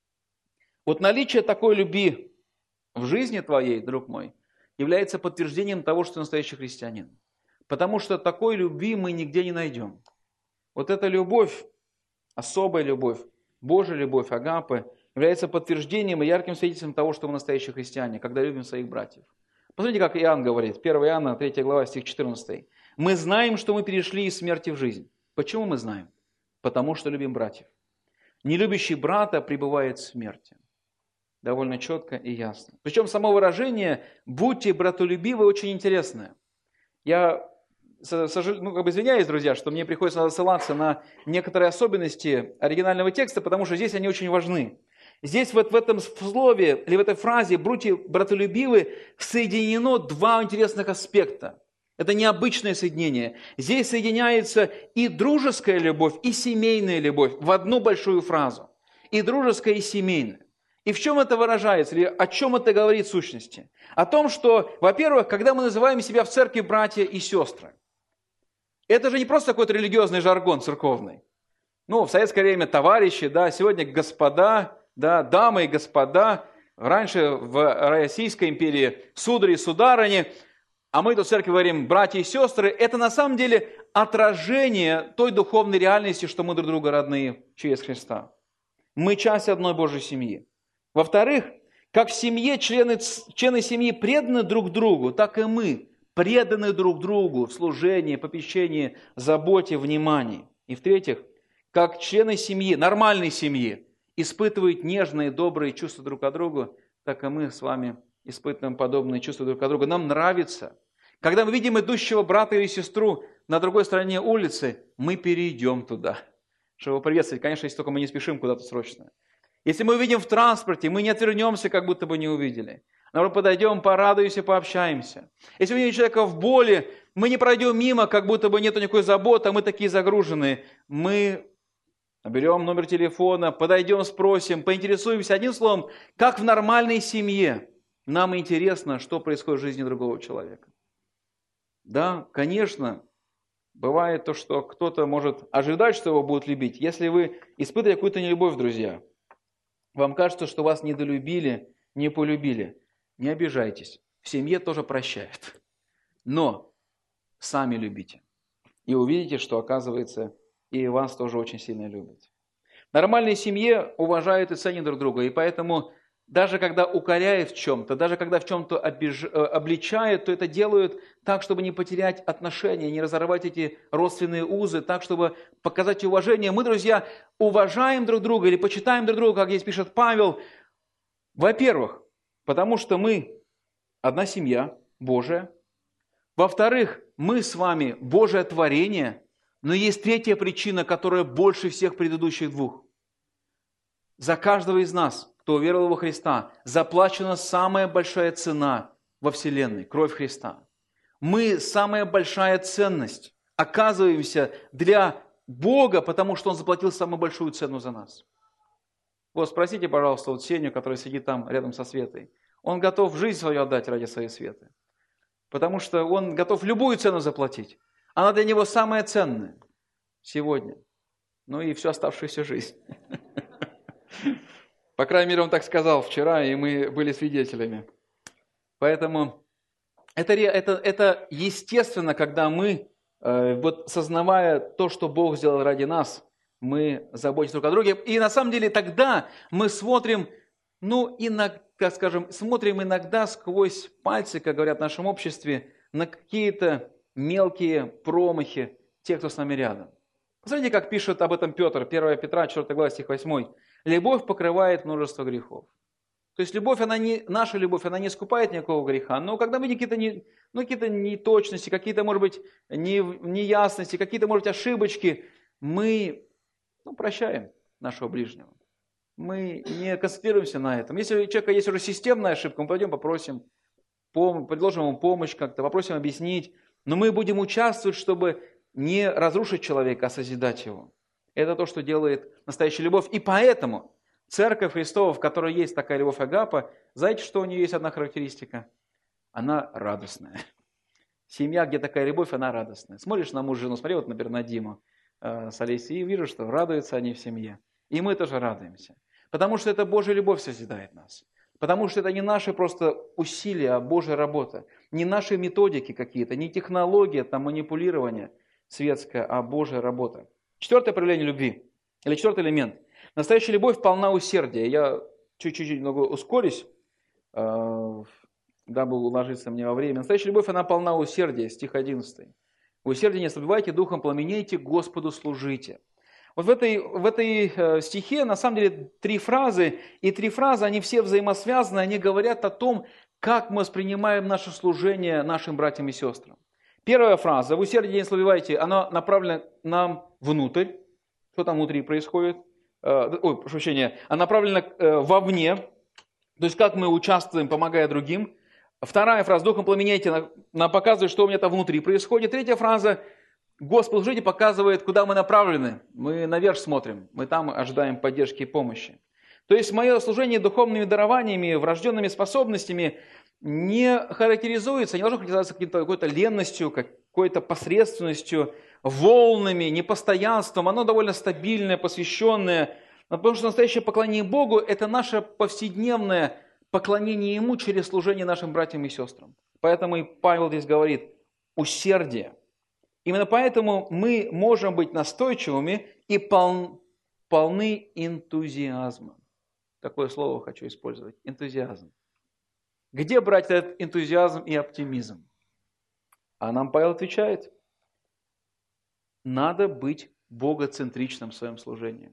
Вот наличие такой любви в жизни твоей, друг мой, является подтверждением того, что ты настоящий христианин. Потому что такой любви мы нигде не найдем. Вот эта любовь, особая любовь, Божья любовь, агапы, является подтверждением и ярким свидетельством того, что мы настоящие христиане, когда любим своих братьев. Посмотрите, как Иоанн говорит, 1 Иоанна, 3 глава, стих 14. «Мы знаем, что мы перешли из смерти в жизнь». Почему мы знаем? Потому что любим братьев. Нелюбящий брата пребывает в смерти. Довольно четко и ясно. Причем само выражение «будьте братолюбивы» очень интересное. Я извиняюсь, друзья, что мне приходится ссылаться на некоторые особенности оригинального текста, потому что здесь они очень важны. Здесь вот в этом слове, или в этой фразе «будьте братолюбивы» соединено два интересных аспекта. Это необычное соединение. Здесь соединяется и дружеская любовь, и семейная любовь в одну большую фразу. И дружеская, и семейная. И в чем это выражается, или о чем это говорит в сущности? О том, что, во-первых, когда мы называем себя в церкви братья и сестры, это же не просто какой-то религиозный жаргон церковный. В советское время товарищи, сегодня господа, дамы и господа, раньше в Российской империи судари и сударыни, а мы тут в церкви говорим братья и сестры, это на самом деле отражение той духовной реальности, что мы друг друга родные через Христа. Мы часть одной Божьей семьи. Во-вторых, как в семье члены семьи преданы друг другу, так и мы преданы друг другу в служении, попечении, заботе, внимании. И в-третьих, как члены семьи, нормальной семьи, испытывают нежные, добрые чувства друг к другу, так и мы с вами испытываем подобные чувства друг к другу. Нам нравится. Когда мы видим идущего брата или сестру на другой стороне улицы, мы перейдем туда, чтобы его приветствовать. Конечно, если только мы не спешим куда-то срочно. Если мы увидим в транспорте, мы не отвернемся, как будто бы не увидели. Наоборот, подойдем, порадуемся, пообщаемся. Если увидим человека в боли, мы не пройдем мимо, как будто бы нет никакой заботы, а мы такие загруженные. Мы наберем номер телефона, подойдем, спросим, поинтересуемся. Одним словом, как в нормальной семье, нам интересно, что происходит в жизни другого человека. Да, конечно, бывает то, что кто-то может ожидать, что его будут любить. Если вы испытываете какую-то нелюбовь, друзья, вам кажется, что вас недолюбили, не полюбили, не обижайтесь. В семье тоже прощают. Но сами любите. И увидите, что, оказывается, и вас тоже очень сильно любят. В нормальной семье уважают и ценят друг друга. И поэтому даже когда укоряют в чем-то, даже когда в чем-то обличают, то это делают так, чтобы не потерять отношения, не разорвать эти родственные узы, так, чтобы показать уважение. Мы, друзья, уважаем друг друга или почитаем друг друга, как здесь пишет Павел. Во-первых, потому что мы одна семья Божия. Во-вторых, мы с вами Божие творение. Но есть третья причина, которая больше всех предыдущих двух. За каждого из нас, кто уверовал во Христа, заплачена самая большая цена во Вселенной, кровь Христа. Мы самая большая ценность оказываемся для Бога, потому что Он заплатил самую большую цену за нас. Вот спросите, пожалуйста, Сеню, который сидит там рядом со Светой. Он готов жизнь свою отдать ради своей Светы. Потому что он готов любую цену заплатить. Она для него самая ценная сегодня. И всю оставшуюся жизнь. По крайней мере, он так сказал вчера, и мы были свидетелями. Поэтому это естественно, когда мы вот сознавая то, что Бог сделал ради нас, мы заботимся друг о друге. И на самом деле тогда мы смотрим, как скажем, смотрим иногда сквозь пальцы, как говорят в нашем обществе, на какие-то мелкие промахи тех, кто с нами рядом. Посмотрите, как пишет об этом Петр, 1 Петра, 4 глава, стих 8. «Любовь покрывает множество грехов». То есть наша любовь, она не искупает никакого греха, но когда мы какие-то неточности, какие-то, может быть, неясности, какие-то, может быть, ошибочки, мы прощаем нашего ближнего. Мы не концентрируемся на этом. Если у человека есть уже системная ошибка, мы пойдем попросим, предложим ему помощь как-то, попросим объяснить, но мы будем участвовать, чтобы не разрушить человека, а созидать его. Это то, что делает настоящая любовь. И поэтому Церковь Христова, в которой есть такая любовь агапа, знаете, что у нее есть одна характеристика? Она радостная. Семья, где такая любовь, она радостная. Смотришь на мужа, жену, смотри, вот, например, на Диму с Олесей, и вижу, что радуются они в семье. И мы тоже радуемся. Потому что это Божья любовь созидает нас. Потому что это не наши просто усилия, а Божья работа. Не наши методики какие-то, не технология, там, манипулирование светское, а Божья работа. Четвертое проявление любви, или четвертый элемент. Настоящая любовь полна усердия. Я чуть-чуть немного ускорюсь, дабы уложиться мне во время. Настоящая любовь, она полна усердия, стих 11. «Усердие не ослабевайте, духом пламенейте, Господу служите». Вот в этой стихе на самом деле 3 фразы, и 3 фразы, они все взаимосвязаны, они говорят о том, как мы воспринимаем наше служение нашим братьям и сестрам. Первая фраза, «В усердии не ослабевайте», она направлена нам внутрь. Что там внутри происходит? Прошу прощения, она направлена вовне, то есть как мы участвуем, помогая другим. Вторая фраза, «Духом пламенейте», нам показывает, что у меня там внутри происходит. Третья фраза, «Господу служите», показывает, куда мы направлены. Мы наверх смотрим, мы там ожидаем поддержки и помощи. То есть мое служение духовными дарованиями, врожденными способностями не характеризуется, не должно характеризоваться какой-то ленностью, какой-то посредственностью, волнами, непостоянством. Оно довольно стабильное, посвященное. Потому что настоящее поклонение Богу – это наше повседневное поклонение Ему через служение нашим братьям и сестрам. Поэтому и Павел здесь говорит «усердие». Именно поэтому мы можем быть настойчивыми и полны энтузиазма. Такое слово хочу использовать – энтузиазм. Где брать этот энтузиазм и оптимизм? А нам Павел отвечает – надо быть богоцентричным в своем служении.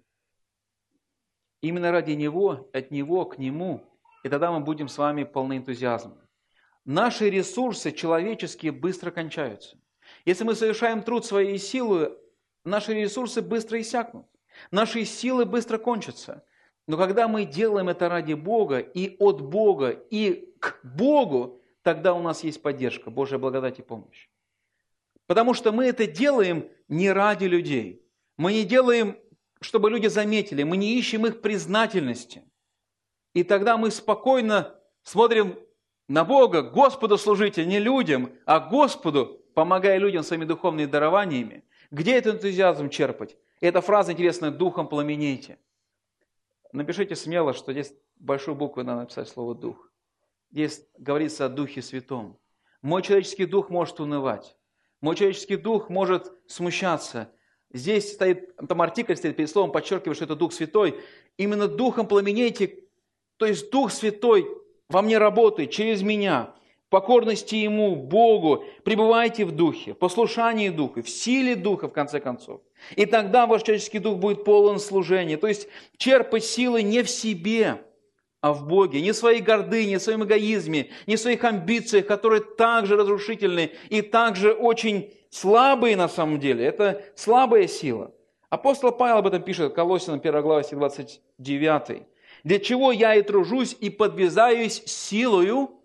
Именно ради Него, от Него к Нему, и тогда мы будем с вами полны энтузиазма. Наши ресурсы человеческие быстро кончаются. Если мы совершаем труд своей силой, наши ресурсы быстро иссякнут. Наши силы быстро кончатся. Но когда мы делаем это ради Бога, и от Бога, и к Богу, тогда у нас есть поддержка, Божья благодать и помощь. Потому что мы это делаем не ради людей. Мы не делаем, чтобы люди заметили. Мы не ищем их признательности. И тогда мы спокойно смотрим на Бога, Господу служите, не людям, а Господу, помогая людям своими духовными дарованиями. Где этот энтузиазм черпать? Эта фраза интересная, «духом пламенейте». Напишите смело, что здесь большой буквой надо написать слово «дух». Здесь говорится о Духе Святом. Мой человеческий дух может унывать. Мой человеческий дух может смущаться. Здесь стоит, там артикль стоит перед словом, подчеркивает, что это Дух Святой. Именно духом пламенейте, то есть Дух Святой во мне работает, через меня. В покорности Ему, Богу, пребывайте в Духе, в послушании Духа, в силе Духа, в конце концов. И тогда ваш человеческий дух будет полон служения. То есть черпать силы не в себе, а в Боге, не в своей гордыне, не в своем эгоизме, не в своих амбициях, которые также разрушительны и также очень слабые на самом деле. Это слабая сила. Апостол Павел об этом пишет, Колоссянам 1 глава, 29. «Для чего я и тружусь, и подвязаюсь силою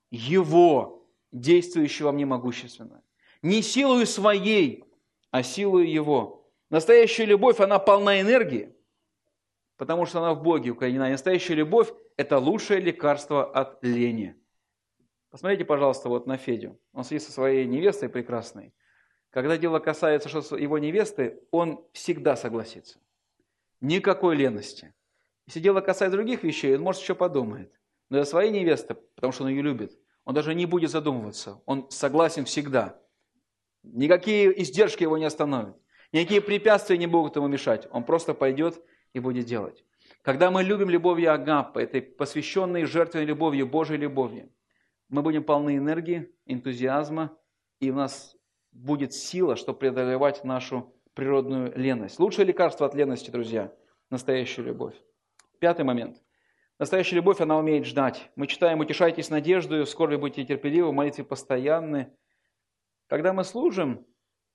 Его, действующего во мне могущественно». Не силою своей, а силою Его. Настоящая любовь, она полна энергии, потому что она в Боге укоренена. И настоящая любовь – это лучшее лекарство от лени. Посмотрите, пожалуйста, вот на Федю. Он сидит со своей невестой прекрасной. Когда дело касается его невесты, он всегда согласится. Никакой лености. Если дело касается других вещей, он, может, еще подумает. Но для своей невесты, потому что он ее любит, он даже не будет задумываться. Он согласен всегда. Никакие издержки его не остановят. Никакие препятствия не будут ему мешать. Он просто пойдет и будет делать. Когда мы любим любовью агапы, этой посвященной жертвенной любовью, Божьей любовью, мы будем полны энергии, энтузиазма, и у нас будет сила, чтобы преодолевать нашу природную леность. Лучшее лекарство от лености, друзья, настоящая любовь. 5 момент. Настоящая любовь, она умеет ждать. Мы читаем: «Утешайтесь надеждою, скорби будьте терпеливы, в молитве постоянны». Когда мы служим,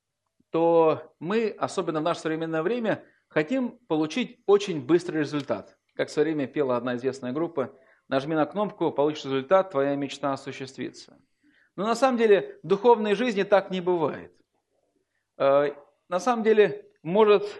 то мы, особенно в наше современное время, хотим получить очень быстрый результат. Как в свое время пела одна известная группа: «Нажми на кнопку, получишь результат, твоя мечта осуществится». Но на самом деле в духовной жизни так не бывает. На самом деле, может,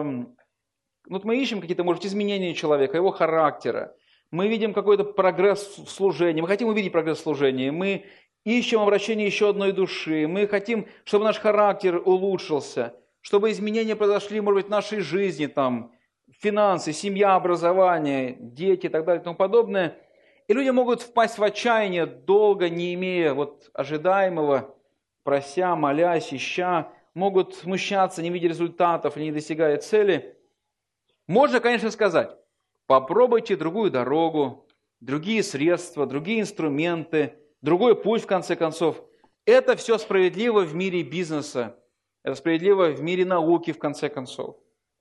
вот мы ищем какие-то, может, изменения человека, его характера. Мы видим какой-то прогресс в служении, мы хотим увидеть прогресс в служении, мы ищем обращение еще одной души, мы хотим, чтобы наш характер улучшился, чтобы изменения произошли, может быть, в нашей жизни, там, финансы, семья, образование, дети и так далее и тому подобное. И люди могут впасть в отчаяние, долго не имея вот ожидаемого, прося, молясь, ища, могут смущаться, не видя результатов или не достигая цели. Можно, конечно, сказать: попробуйте другую дорогу, другие средства, другие инструменты, другой путь, в конце концов. Это все справедливо в мире бизнеса, это справедливо в мире науки, в конце концов.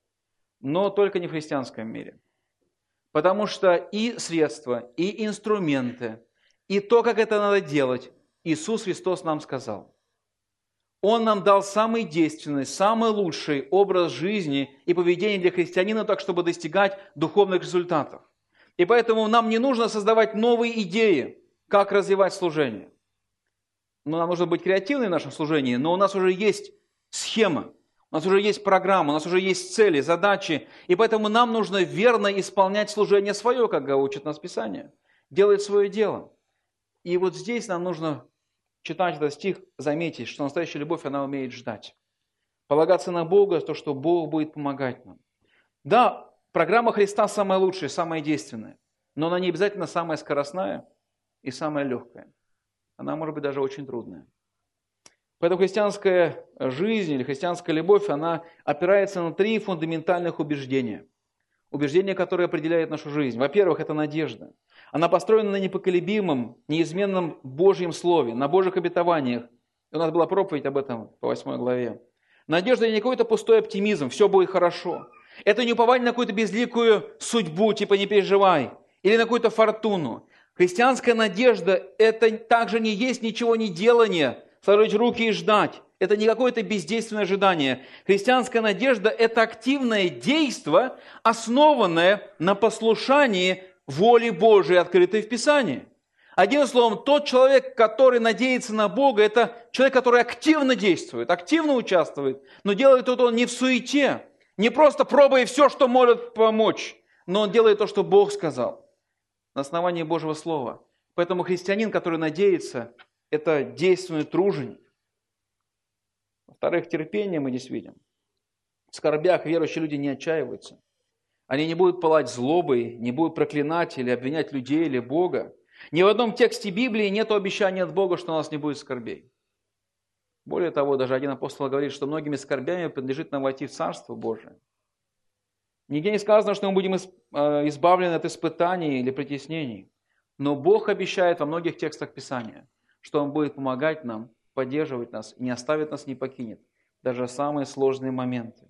Но только не в христианском мире. Потому что и средства, и инструменты, и то, как это надо делать, Иисус Христос нам сказал. Он нам дал самый действенный, самый лучший образ жизни и поведения для христианина, так, чтобы достигать духовных результатов. И поэтому нам не нужно создавать новые идеи, как развивать служение. Нам нужно быть креативными в нашем служении, но у нас уже есть схема, у нас уже есть программа, у нас уже есть цели, задачи, и поэтому нам нужно верно исполнять служение свое, как учит нас Писание, делать свое дело. И вот здесь нам нужно, читать этот стих, заметить, что настоящая любовь, она умеет ждать. Полагаться на Бога, то, что Бог будет помогать нам. Да, программа Христа самая лучшая, самая действенная, но она не обязательно самая скоростная и самая легкая. Она может быть даже очень трудная. Поэтому христианская жизнь или христианская любовь, она опирается на 3 фундаментальных убеждения. Убеждения, которые определяют нашу жизнь. Во-первых, это надежда. Она построена на непоколебимом, неизменном Божьем Слове, на Божьих обетованиях. У нас была проповедь об этом по 8 главе. Надежда не какой-то пустой оптимизм, все будет хорошо. Это не упование на какую-то безликую судьбу, типа не переживай, или на какую-то фортуну. Христианская надежда – это также не есть ничего не делание, сложить руки и ждать. Это не какое-то бездейственное ожидание. Христианская надежда – это активное действие, основанное на послушании воли Божией, открытой в Писании. Одним словом, тот человек, который надеется на Бога, это человек, который активно действует, активно участвует, но делает это он не в суете, не просто пробуя все, что может помочь, но он делает то, что Бог сказал, на основании Божьего Слова. Поэтому христианин, который надеется, это действенный труженик. Во-вторых, терпение мы здесь видим. В скорбях верующие люди не отчаиваются. Они не будут пылать злобой, не будут проклинать или обвинять людей или Бога. Ни в одном тексте Библии нет обещания от Бога, что у нас не будет скорбей. Более того, даже один апостол говорит, что многими скорбями принадлежит нам войти в Царство Божие. Нигде не сказано, что мы будем избавлены от испытаний или притеснений. Но Бог обещает во многих текстах Писания, что Он будет помогать нам, поддерживать нас, не оставит нас, не покинет, даже в самые сложные моменты.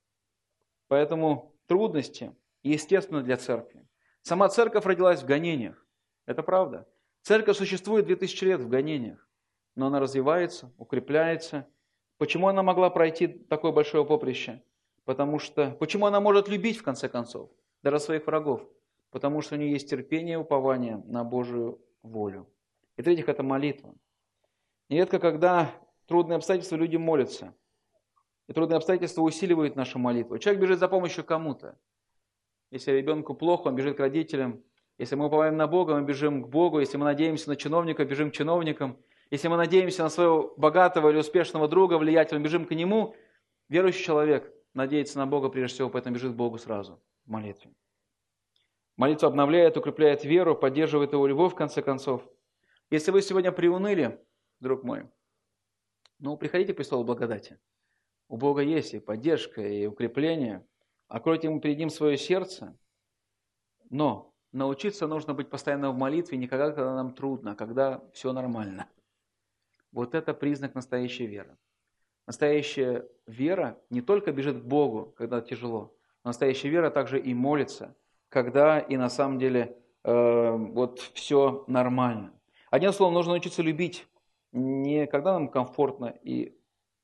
Поэтому трудности естественны для церкви. Сама церковь родилась в гонениях. Это правда. Церковь существует 2000 лет в гонениях, но она развивается, укрепляется. Почему она могла пройти такое большое поприще? Почему она может любить, в конце концов, даже своих врагов? Потому что у нее есть терпение и упование на Божию волю. И в-третьих, это молитва. Нередко, когда трудные обстоятельства, люди молятся. И трудные обстоятельства усиливают нашу молитву. Человек бежит за помощью кому-то. Если ребенку плохо, он бежит к родителям. Если мы уповаем на Бога, мы бежим к Богу. Если мы надеемся на чиновника, бежим к чиновникам. Если мы надеемся на своего богатого или успешного друга, влиятельного, бежим к нему. Верующий человек надеется на Бога прежде всего, поэтому бежит к Богу сразу в молитве. Молитва обновляет, укрепляет веру, поддерживает его любовь, в конце концов. Если вы сегодня приуныли, друг мой, Но приходите к престолу благодати. У Бога есть и поддержка, и укрепление. Откройте Ему перед Ним свое сердце. Но научиться нужно быть постоянно в молитве, не когда нам трудно, а когда все нормально. Вот это признак настоящей веры. Настоящая вера не только бежит к Богу, когда тяжело, но настоящая вера также и молится, когда и на самом деле вот все нормально. Одним словом, нужно учиться любить не когда нам комфортно и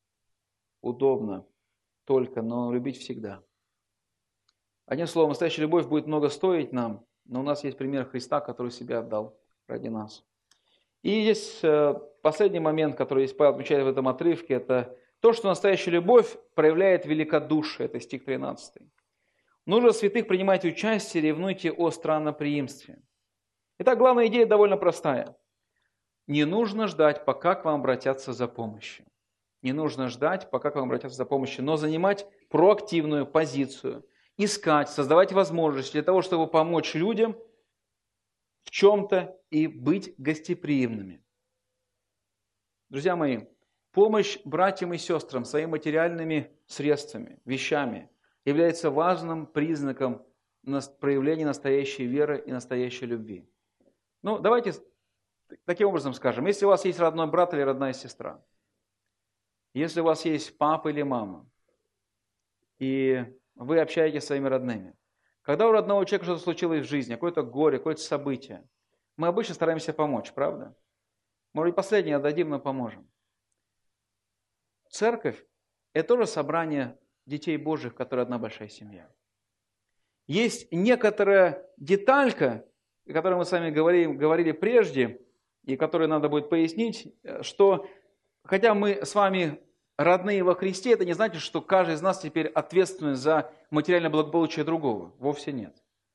удобно только, но любить всегда. Одним словом, настоящая любовь будет много стоить нам, но у нас есть пример Христа, который себя отдал ради нас. И есть последний момент, который здесь Павел отмечает в этом отрывке, это то, что настоящая любовь проявляет великодушие. Это стих 13. Нужно святых принимать участие, ревнуйте о странноприимстве. Итак, главная идея довольно простая. Не нужно ждать, пока к вам обратятся за помощью. Не нужно ждать, пока к вам обратятся за помощью, но занимать проактивную позицию, искать, создавать возможности для того, чтобы помочь людям в чем-то и быть гостеприимными. Друзья мои, помощь братьям и сестрам своими материальными средствами, вещами является важным признаком проявления настоящей веры и настоящей любви. Ну, давайте таким образом скажем. Если у вас есть родной брат или родная сестра, если у вас есть папа или мама, и вы общаетесь со своими родными, когда у родного человека что-то случилось в жизни, какое-то горе, какое-то событие, мы обычно стараемся помочь, правда? Может быть, последнее отдадим, но поможем. Церковь – это тоже собрание детей Божьих, которые одна большая семья. Есть некоторая деталька, о которой мы с вами говорили прежде, и которую надо будет пояснить, что хотя мы с вами родные во Христе, это не значит, что каждый из нас теперь ответственен за материальное благополучие другого. Вовсе нет.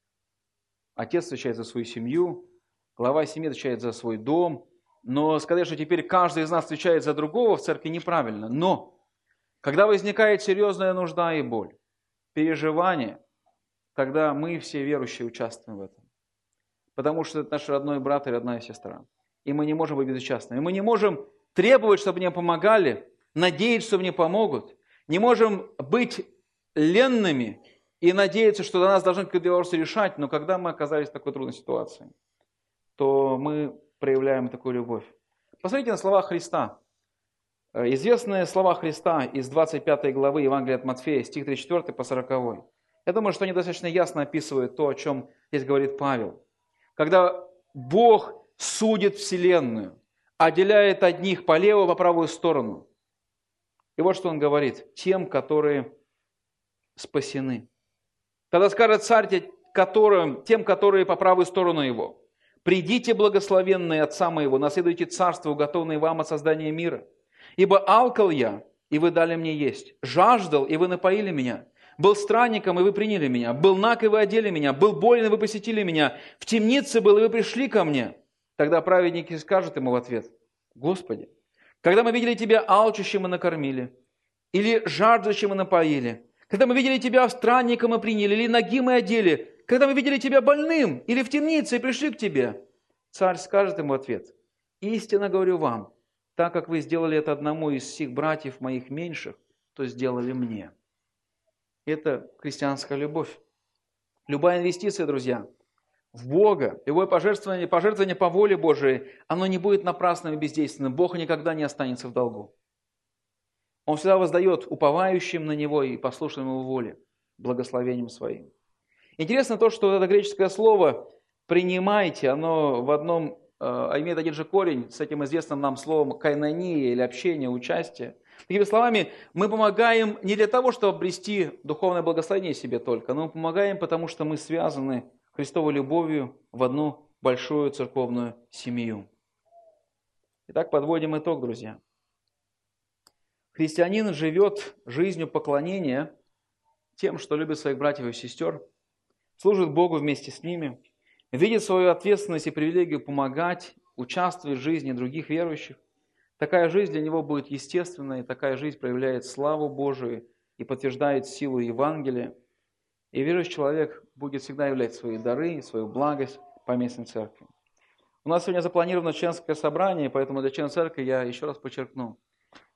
Отец отвечает за свою семью, глава семьи отвечает за свой дом. Но сказать, что теперь каждый из нас отвечает за другого в церкви, неправильно. Но когда возникает серьезная нужда и боль, переживание, тогда мы все верующие участвуем в этом. Потому что это наш родной брат и родная сестра. И мы не можем быть безучастными. Мы не можем требовать, чтобы мне помогали, надеяться, что мне помогут. Не можем быть ленными и надеяться, что до нас должны какие-то вопросы решать. Но когда мы оказались в такой трудной ситуации, то мы проявляем такую любовь. Посмотрите на слова Христа. Известные слова Христа из 25 главы Евангелия от Матфея, стих 34 по 40. Я думаю, что они достаточно ясно описывают то, о чем здесь говорит Павел. Когда Бог судит вселенную, отделяет одних по левую, по правую сторону. И вот что он говорит: тем, которые спасены. Тогда скажет царь тем, которые по правую сторону его: «Придите, благословенные Отца моего, наследуйте царство, уготованное вам от создания мира. Ибо алкал я, и вы дали мне есть, жаждал, и вы напоили меня, был странником, и вы приняли меня, был наг, и вы одели меня, был болен, и вы посетили меня, в темнице был, и вы пришли ко мне». Тогда праведники скажут ему в ответ: «Господи, когда мы видели Тебя алчущим и накормили, или жаждущим и напоили, когда мы видели Тебя странником и приняли, или нагим и одели, когда мы видели Тебя больным или в темнице и пришли к Тебе». Царь скажет ему в ответ: «Истинно говорю вам, так как вы сделали это одному из всех братьев моих меньших, то сделали мне». Это христианская любовь. Любая инвестиция, друзья, в Бога, любое пожертвование по воле Божией, оно не будет напрасным и бездейственным. Бог никогда не останется в долгу. Он всегда воздает уповающим на Него и послушным Его воле, благословением Своим. Интересно то, что это греческое слово «принимайте», оно в одном имеет один же корень с этим известным нам словом «кайнония» или «общение», «участие». Такими словами, мы помогаем не для того, чтобы обрести духовное благословение себе только, но мы помогаем, потому что мы связаны Христовой любовью в одну большую церковную семью. Итак, подводим итог, друзья. Христианин живет жизнью поклонения тем, что любит своих братьев и сестер, служит Богу вместе с ними, видит свою ответственность и привилегию помогать, участвовать в жизни других верующих. Такая жизнь для него будет естественной, и такая жизнь проявляет славу Божию и подтверждает силу Евангелия. И верующий человек будет всегда являть свои дары, свою благость поместной церкви. У нас сегодня запланировано членское собрание, поэтому для членов церкви я еще раз подчеркну.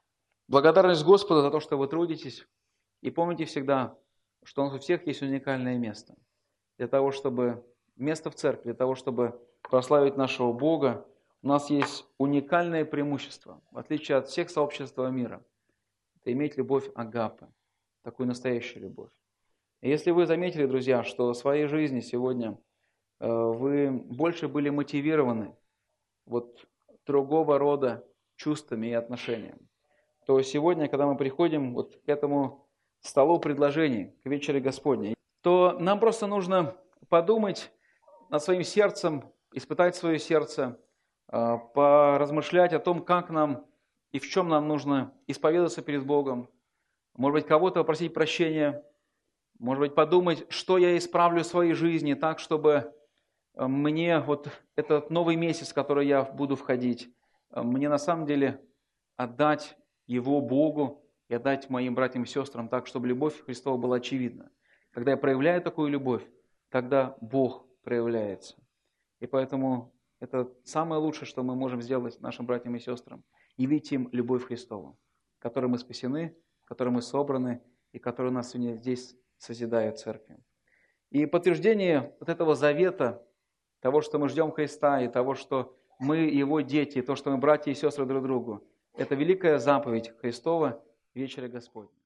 Благодарность Господу за то, что вы трудитесь. И помните всегда, что у всех есть уникальное место. Для того, чтобы место в церкви, для того, чтобы прославить нашего Бога, у нас есть уникальное преимущество, в отличие от всех сообществ мира. Это иметь любовь агапы, такую настоящую любовь. И если вы заметили, друзья, что в своей жизни сегодня вы больше были мотивированы вот другого рода чувствами и отношениями, то сегодня, когда мы приходим вот к этому столу предложений, к вечере Господней, то нам просто нужно подумать над своим сердцем, испытать свое сердце, поразмышлять о том, как нам и в чем нам нужно исповедаться перед Богом. Может быть, кого-то попросить прощения, может быть, подумать, что я исправлю в своей жизни так, чтобы мне вот этот новый месяц, в который я буду входить, мне на самом деле отдать его Богу и отдать моим братьям и сестрам так, чтобы любовь Христова была очевидна. Когда я проявляю такую любовь, тогда Бог проявляется. И поэтому это самое лучшее, что мы можем сделать нашим братьям и сестрам. Явить им любовь Христову, которой мы спасены, которой мы собраны и которая у нас сегодня здесь созидает церкви. И подтверждение вот этого завета, того, что мы ждем Христа, и того, что мы Его дети, и то, что мы братья и сестры друг другу, это великая заповедь Христова вечера Господня.